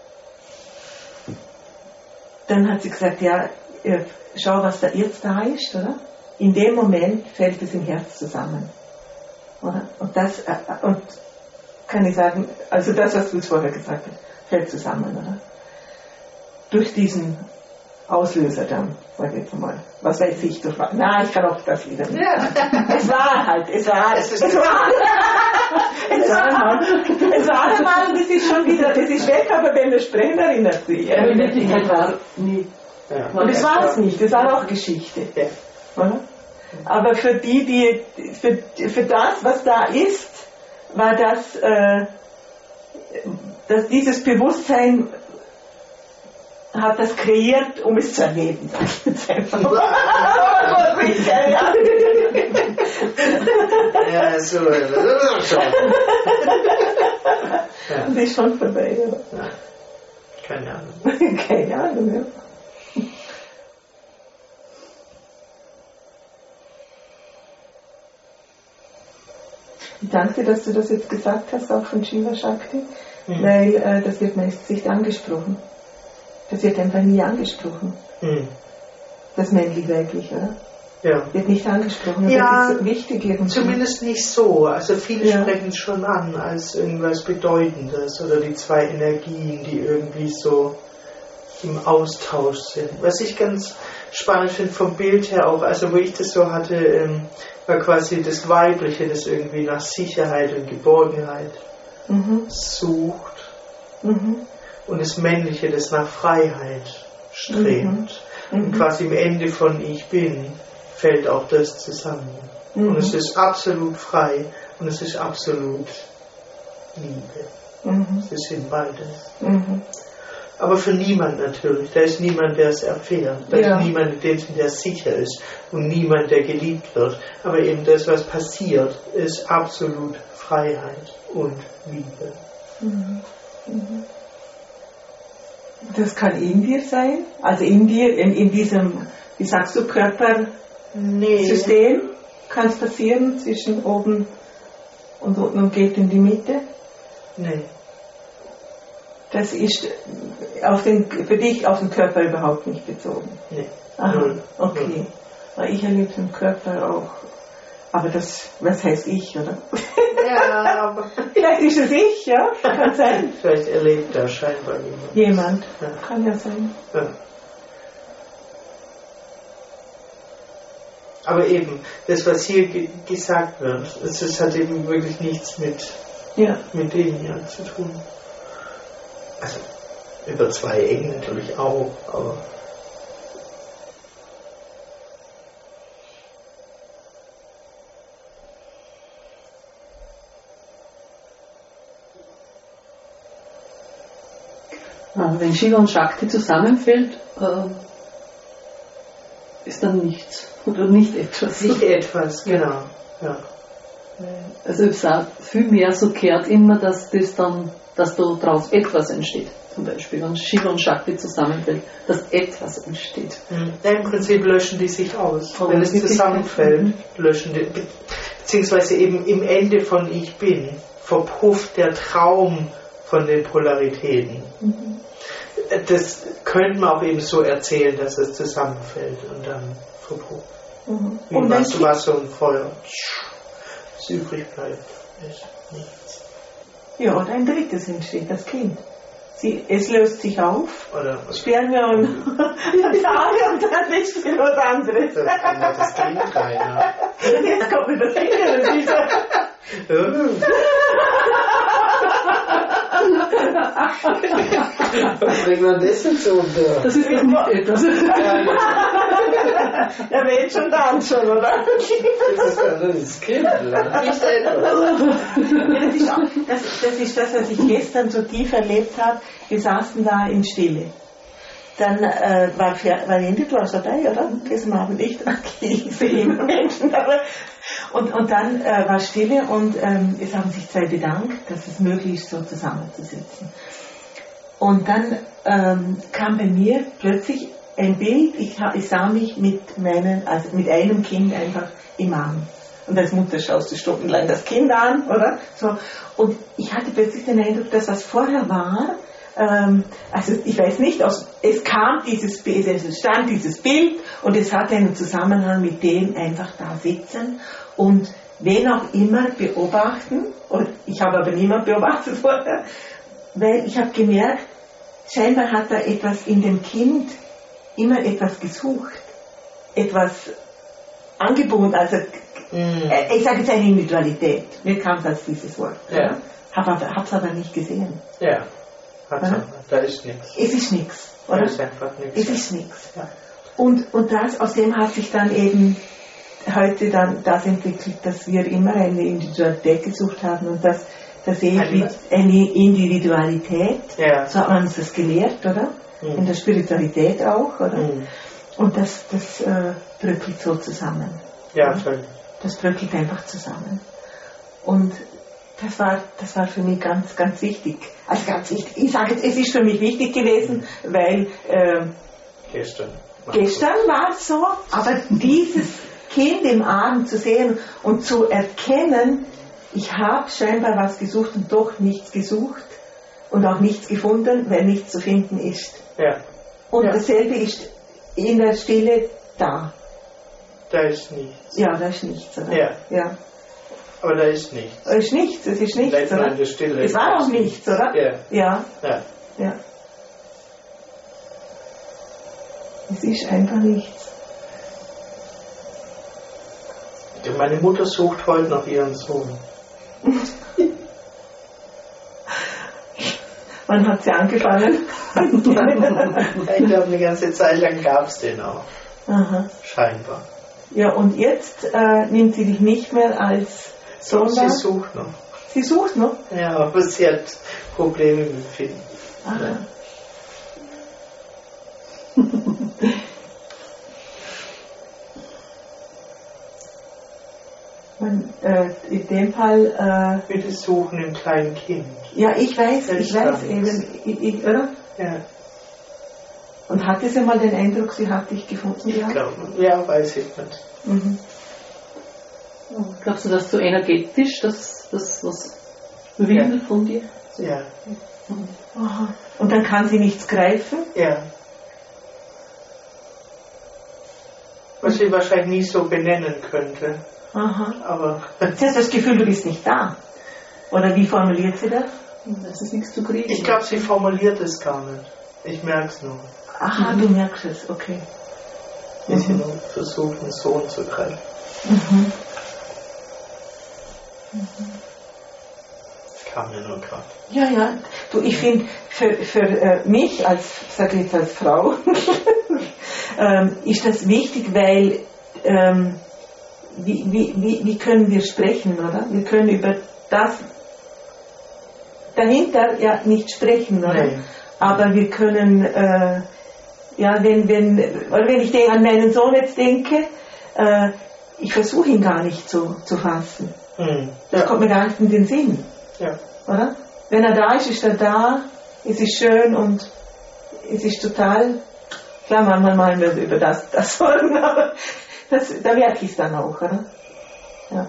S2: dann hat sie gesagt, ja, äh, schau, was da jetzt da ist, oder? In dem Moment fällt es im Herz zusammen. Oder? Und das, äh, und kann ich sagen, also das, was du jetzt vorher gesagt hast, fällt zusammen, oder? Durch diesen Auslöser dann, sag ich jetzt mal. Was weiß ich, durch was? Na, ich kann auch das wieder nicht.
S1: Ja.
S2: Es war halt, es war,
S1: Es
S2: es,
S1: ist-
S2: war, es war mal, es war einmal, das ist schon wieder, das ist weg, aber wenn wir sprechen, erinnert sich.
S3: Aber in Wirklichkeit war nie.
S1: Ja.
S2: Und das war es nicht, das war auch Geschichte.
S1: Ja.
S2: Oder? Aber für die, die für, für das, was da ist, war das, äh, dass dieses Bewusstsein hat das kreiert, um es zu erleben. Sag ich jetzt einfach.
S1: Ja, so, das ist schon. Ja.
S2: Und ist schon vorbei. Oder?
S1: Ja. Keine Ahnung.
S2: Keine Ahnung. Ja. Ich danke dir, dass du das jetzt gesagt hast, auch von Shiva Shakti,
S1: Mhm.
S2: weil äh, das wird meist nicht angesprochen. Das wird einfach nie angesprochen.
S1: Mhm.
S2: Das männlich-weiblich, oder?
S1: Ja.
S2: Wird nicht angesprochen.
S1: Ja,
S2: das ist wichtig irgendwie.
S1: Zumindest nicht so. Also viele
S2: Ja.
S1: sprechen es schon an als irgendwas Bedeutendes oder die zwei Energien, die irgendwie so im Austausch sind. Was ich ganz spannend finde vom Bild her auch, also wo ich das so hatte, ähm, war quasi das Weibliche, das irgendwie nach Sicherheit und Geborgenheit
S2: Mhm.
S1: sucht
S2: Mhm.
S1: und das Männliche, das nach Freiheit strebt.
S2: Mhm.
S1: Und quasi im Ende von Ich Bin fällt auch das zusammen.
S2: Mhm.
S1: Und es ist absolut frei und es ist absolut Liebe.
S2: Mhm.
S1: Es sind beides.
S2: Mhm.
S1: Aber für niemand natürlich. Da ist niemand, der es erfährt. Da
S2: Ja.
S1: ist niemand, in dem Sinne, der sicher ist. Und niemand, der geliebt wird. Aber eben das, was passiert, ist absolut Freiheit und Liebe.
S2: Mhm. Mhm. Das kann in dir sein, also in dir, in, in diesem, wie sagst du, Körpersystem,
S1: Nee.
S2: kann es passieren zwischen oben und unten und geht in die Mitte.
S1: Nee.
S2: Das ist auf den, für dich auf den Körper überhaupt nicht bezogen.
S1: Nee.
S2: Aha,
S1: Null.
S2: okay. Weil ich erlebe den Körper auch. Aber das, was heißt ich, oder?
S1: Ja, aber
S2: Vielleicht ist es ich, ja? Kann sein.
S1: vielleicht erlebt da scheinbar jemand.
S2: Jemand.
S1: Ja.
S2: Kann ja sein.
S1: Ja. Aber eben, das, was hier ge gesagt wird, das, das hat eben wirklich nichts mit,
S2: Ja.
S1: mit dem hier zu tun. Also, über zwei Ecken natürlich auch, aber.
S3: Also wenn Shiva und Shakti zusammenfällt, äh, ist dann nichts oder nicht etwas.
S1: Nicht etwas, genau. Ja.
S3: Also ich sage, viel mehr so kehrt immer, dass das dann, dass da draus etwas entsteht. Zum Beispiel, wenn Shiva und Shakti zusammenfällt, dass etwas entsteht.
S1: Ja, im Prinzip löschen die sich aus.
S3: Aber
S1: Wenn es
S3: wirklich-
S1: zusammenfällt,
S3: Mhm.
S1: löschen die, be beziehungsweise eben im Ende von Ich Bin verpufft der Traum von den Polaritäten.
S2: Mhm.
S1: Das könnte man auch eben so erzählen, dass es zusammenfällt und dann verpufft.
S2: Mhm.
S1: Wie
S2: Und wenn
S1: Wasser, Wasser und Feuer. Was übrig bleibt, ist nichts.
S2: ja, und ein drittes entsteht, das Kind. Sie, es löst sich auf,
S1: Oder
S2: Spermien und Tage und dann ist wieder was anderes.
S1: das ändert das Kind rein. Ja.
S2: Jetzt kommt mir das Kind und dieser.
S1: Was bringt man das jetzt unter?
S3: Das ist eben nicht etwas.
S2: Ja, wenn schon, dann schon, oder?
S1: Das ist ein das Kind, oder? Nicht etwas.
S2: Ja, das, ist auch, das, das ist das, was ich gestern so tief erlebt habe. Wir saßen da in Stille. Dann äh, war, war Ende, du warst dabei, oder? Gestern Abend nicht. Okay, ich sehe immer Menschen. Aber, und, und dann äh, war Stille und ähm, es haben sich zwei bedankt, dass es möglich ist, so zusammenzusitzen. Und dann ähm, kam bei mir plötzlich ein Bild, ich, ich sah mich mit, meinen, also mit einem Kind einfach im Arm. Und als Mutter schaust du stundenlang das Kind an, oder? So. Und ich hatte plötzlich den Eindruck, dass was vorher war, ähm, also ich weiß nicht, aus, es kam dieses Bild, es stand dieses Bild und es hatte einen Zusammenhang mit dem einfach da sitzen und wen auch immer beobachten, und ich habe aber niemand beobachtet vorher, weil ich habe gemerkt, scheinbar hat da etwas in dem Kind immer etwas gesucht, etwas angeboten, also
S1: Mm.
S2: äh, ich sage jetzt eine Individualität, mir kam es als dieses Wort,
S1: Ja.
S2: habe aber, hab's aber nicht gesehen.
S1: Ja, hat
S2: Ja.
S1: da ist nichts.
S2: Es ist nichts,
S1: Da
S2: oder?
S1: ist einfach nichts.
S2: Es ist nichts.
S1: Ja.
S2: Und, und das, aus dem hat sich dann eben heute dann das entwickelt, dass wir immer eine Individualität gesucht haben und das, das
S1: Eine
S2: eine,
S1: was?
S2: eine Individualität,
S1: Ja.
S2: so hat man uns das gelehrt, oder?
S1: Mhm.
S2: In der Spiritualität auch, oder?
S1: Mhm.
S2: Und das, das äh, bröckelt so zusammen.
S1: Ja, völlig.
S2: Das bröckelt einfach zusammen. Und das war, das war für mich ganz, ganz wichtig. Also ganz wichtig. Ich sage jetzt, es ist für mich wichtig gewesen, weil äh,
S1: Gestern.
S2: gestern war es so, aber dieses Kind im Arm zu sehen und zu erkennen, ich habe scheinbar was gesucht und doch nichts gesucht und auch nichts gefunden, weil nichts zu finden ist.
S1: Ja.
S2: Und
S1: Ja.
S2: dasselbe ist in der Stille da.
S1: Da ist nichts.
S2: Ja, da ist nichts, oder?
S1: Ja.
S2: Ja.
S1: Aber da ist nichts.
S2: Es ist nichts, es ist nichts,
S1: Nein,
S2: oder?
S1: nein, die Stille
S2: Es war auch
S1: ist
S2: nichts, oder?
S1: Ja.
S2: Ja,
S1: Ja.
S2: ja. Es ist einfach nichts.
S1: Meine Mutter sucht heute noch ihren Sohn.
S2: Wann hat sie angefangen?
S1: Ich glaube, eine ganze Zeit lang gab es den auch.
S2: Aha.
S1: Scheinbar.
S2: Ja, und jetzt äh, nimmt sie dich nicht mehr als Sohn
S1: Sie
S2: wahr?
S1: sucht noch.
S2: Sie sucht noch?
S1: Ja, aber sie hat Probleme mit Finden.
S2: Aha. Man, äh, in dem Fall,
S1: Bitte suchen im kleinen Kind.
S2: äh, ja, ich weiß,
S1: Das
S2: ich weiß
S1: stimmt.
S2: eben, ich, ich, oder?
S1: Ja,
S2: Und hatte sie mal den Eindruck, sie hat dich gefunden?
S1: ich
S2: Ja.
S1: glaube. Ja, weiß ich nicht.
S2: Mhm.
S3: Glaubst du, dass so energetisch, dass das was will von dir?
S1: Ja,
S2: Aha. Und dann kann sie nichts greifen?
S1: ja. Was sie wahrscheinlich nie so benennen könnte.
S2: Aha.
S1: Aber
S2: Sie hat das Gefühl, du bist nicht da. Oder wie formuliert sie das?
S3: Das ist nichts zu kriegen.
S1: ich glaube, sie formuliert es gar nicht. Ich merke es nur.
S2: Aha, du merkst es, okay.
S1: Wie sie nur versucht, einen Sohn zu greifen.
S2: Mhm.
S1: Das kam mir nur gerade.
S2: Ja, ja. Du, ich finde, für, für äh, mich als, sag ich jetzt als Frau, ähm, ist das wichtig, weil ähm, wie, wie, wie, wie können wir sprechen, oder? Wir können über das dahinter ja nicht sprechen, oder?
S1: Nein.
S2: Aber wir können, äh, ja, wenn, wenn, oder wenn ich denk, an meinen Sohn jetzt denke, äh, ich versuche ihn gar nicht zu, zu fassen.
S1: Hm.
S2: Das
S1: Ja.
S2: kommt mir gar nicht in den Sinn,
S1: Ja.
S2: oder? Wenn er da ist, ist er da, es ist schön und es ist total, klar, manchmal malen wir über das, das Sorgen, aber das, da merke ich es dann auch, oder? Ja.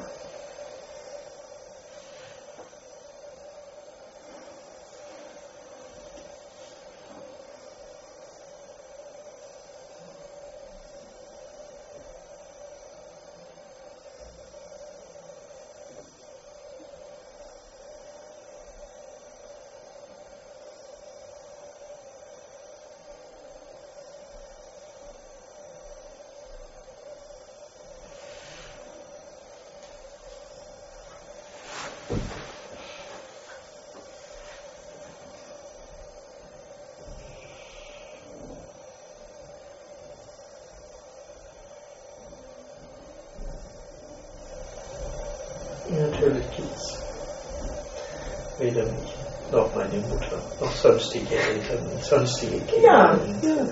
S1: Natürlich gibt's weder mich, noch meine Mutter, noch sonstige Eltern und sonstige Kinder.
S2: Ja,
S1: Und
S2: ja.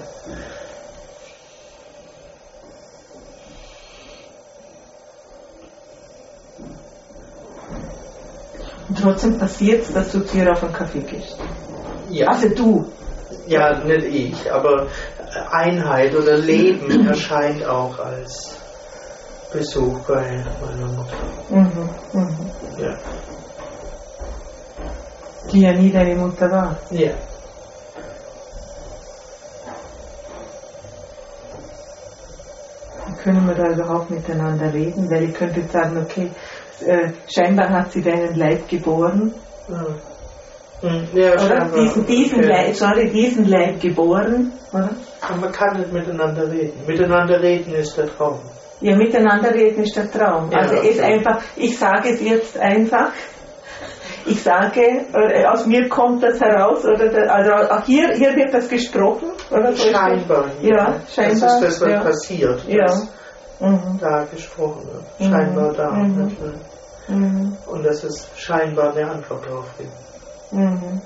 S2: Und trotzdem passiert es, dass du zu ihr auf einen Kaffee gehst.
S1: ja,
S2: Also du.
S1: ja, nicht ich, aber Einheit oder Leben erscheint auch als Besuch bei meiner Mutter.
S2: Mhm, mhm.
S1: Ja.
S2: Die ja nie deine Mutter war.
S1: Ja.
S2: Können wir da überhaupt miteinander reden? Weil ich könnte jetzt sagen, okay, äh, scheinbar hat sie deinen Leib geboren.
S1: Hm. Hm, ja,
S2: Oder?
S1: scheinbar.
S2: Diesen, diesen,
S1: Okay.
S2: Leib, sorry, diesen Leib geboren. Oder?
S1: Aber man kann nicht miteinander reden. Miteinander reden ist der Traum.
S2: Ja, miteinander reden ist der Traum.
S1: Ja,
S2: also
S1: okay.
S2: ist einfach, ich sage es jetzt einfach. Ich sage, äh, aus mir kommt das heraus, oder der, also auch hier, hier wird das gesprochen, oder? So ist das?
S1: Scheinbar.
S2: Ja, scheinbar.
S1: Das ist das, was
S2: ja.
S1: passiert.
S2: Ja.
S1: Dass
S2: Mhm.
S1: da gesprochen wird.
S2: Mhm.
S1: Scheinbar da.
S2: Mhm.
S1: Natürlich.
S2: Mhm.
S1: Und dass es scheinbar eine Antwort drauf gibt.
S2: Mhm.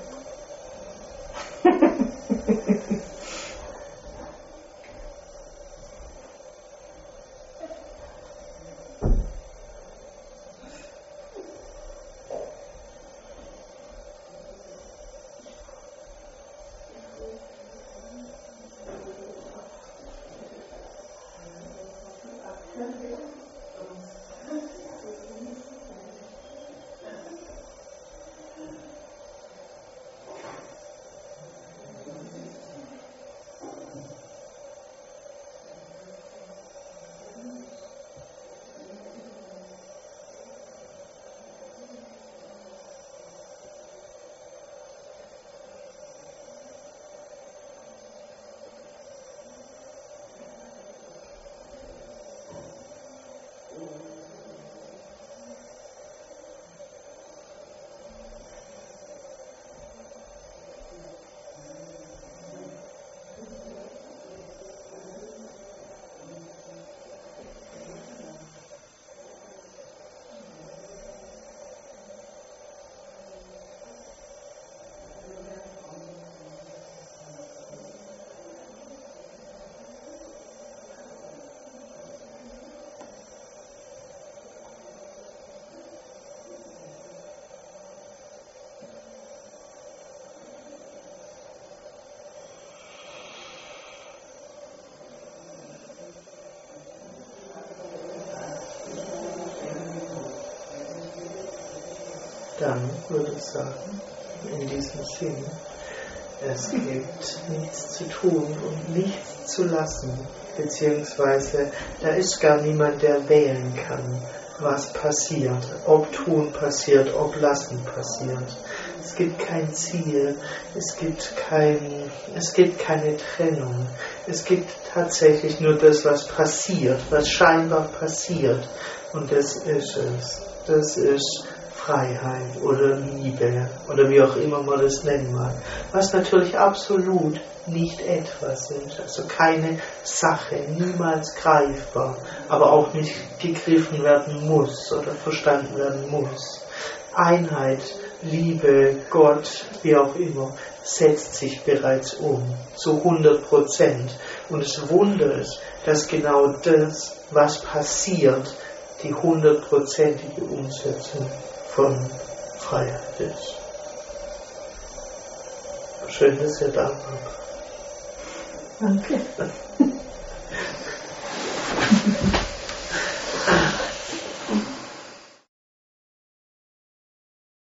S1: dann würde ich sagen, in diesem Sinn, es gibt nichts zu tun und nichts zu lassen, beziehungsweise da ist gar niemand, der wählen kann, was passiert, ob tun passiert, ob lassen passiert. Es gibt kein Ziel, es gibt kein, es gibt keine Trennung. Es gibt tatsächlich nur das, was passiert, was scheinbar passiert. Und das ist es. Das ist Freiheit oder Liebe oder wie auch immer man das nennen mag. Was natürlich absolut nicht etwas ist, also keine Sache, niemals greifbar, aber auch nicht gegriffen werden muss oder verstanden werden muss. Einheit, Liebe, Gott, wie auch immer, setzt sich bereits um, zu hundert Prozent. Und das Wunder ist, dass genau das, was passiert, die hundertprozentige Umsetzung von Freiheit ist. Schön, dass ihr da wart.
S2: Danke.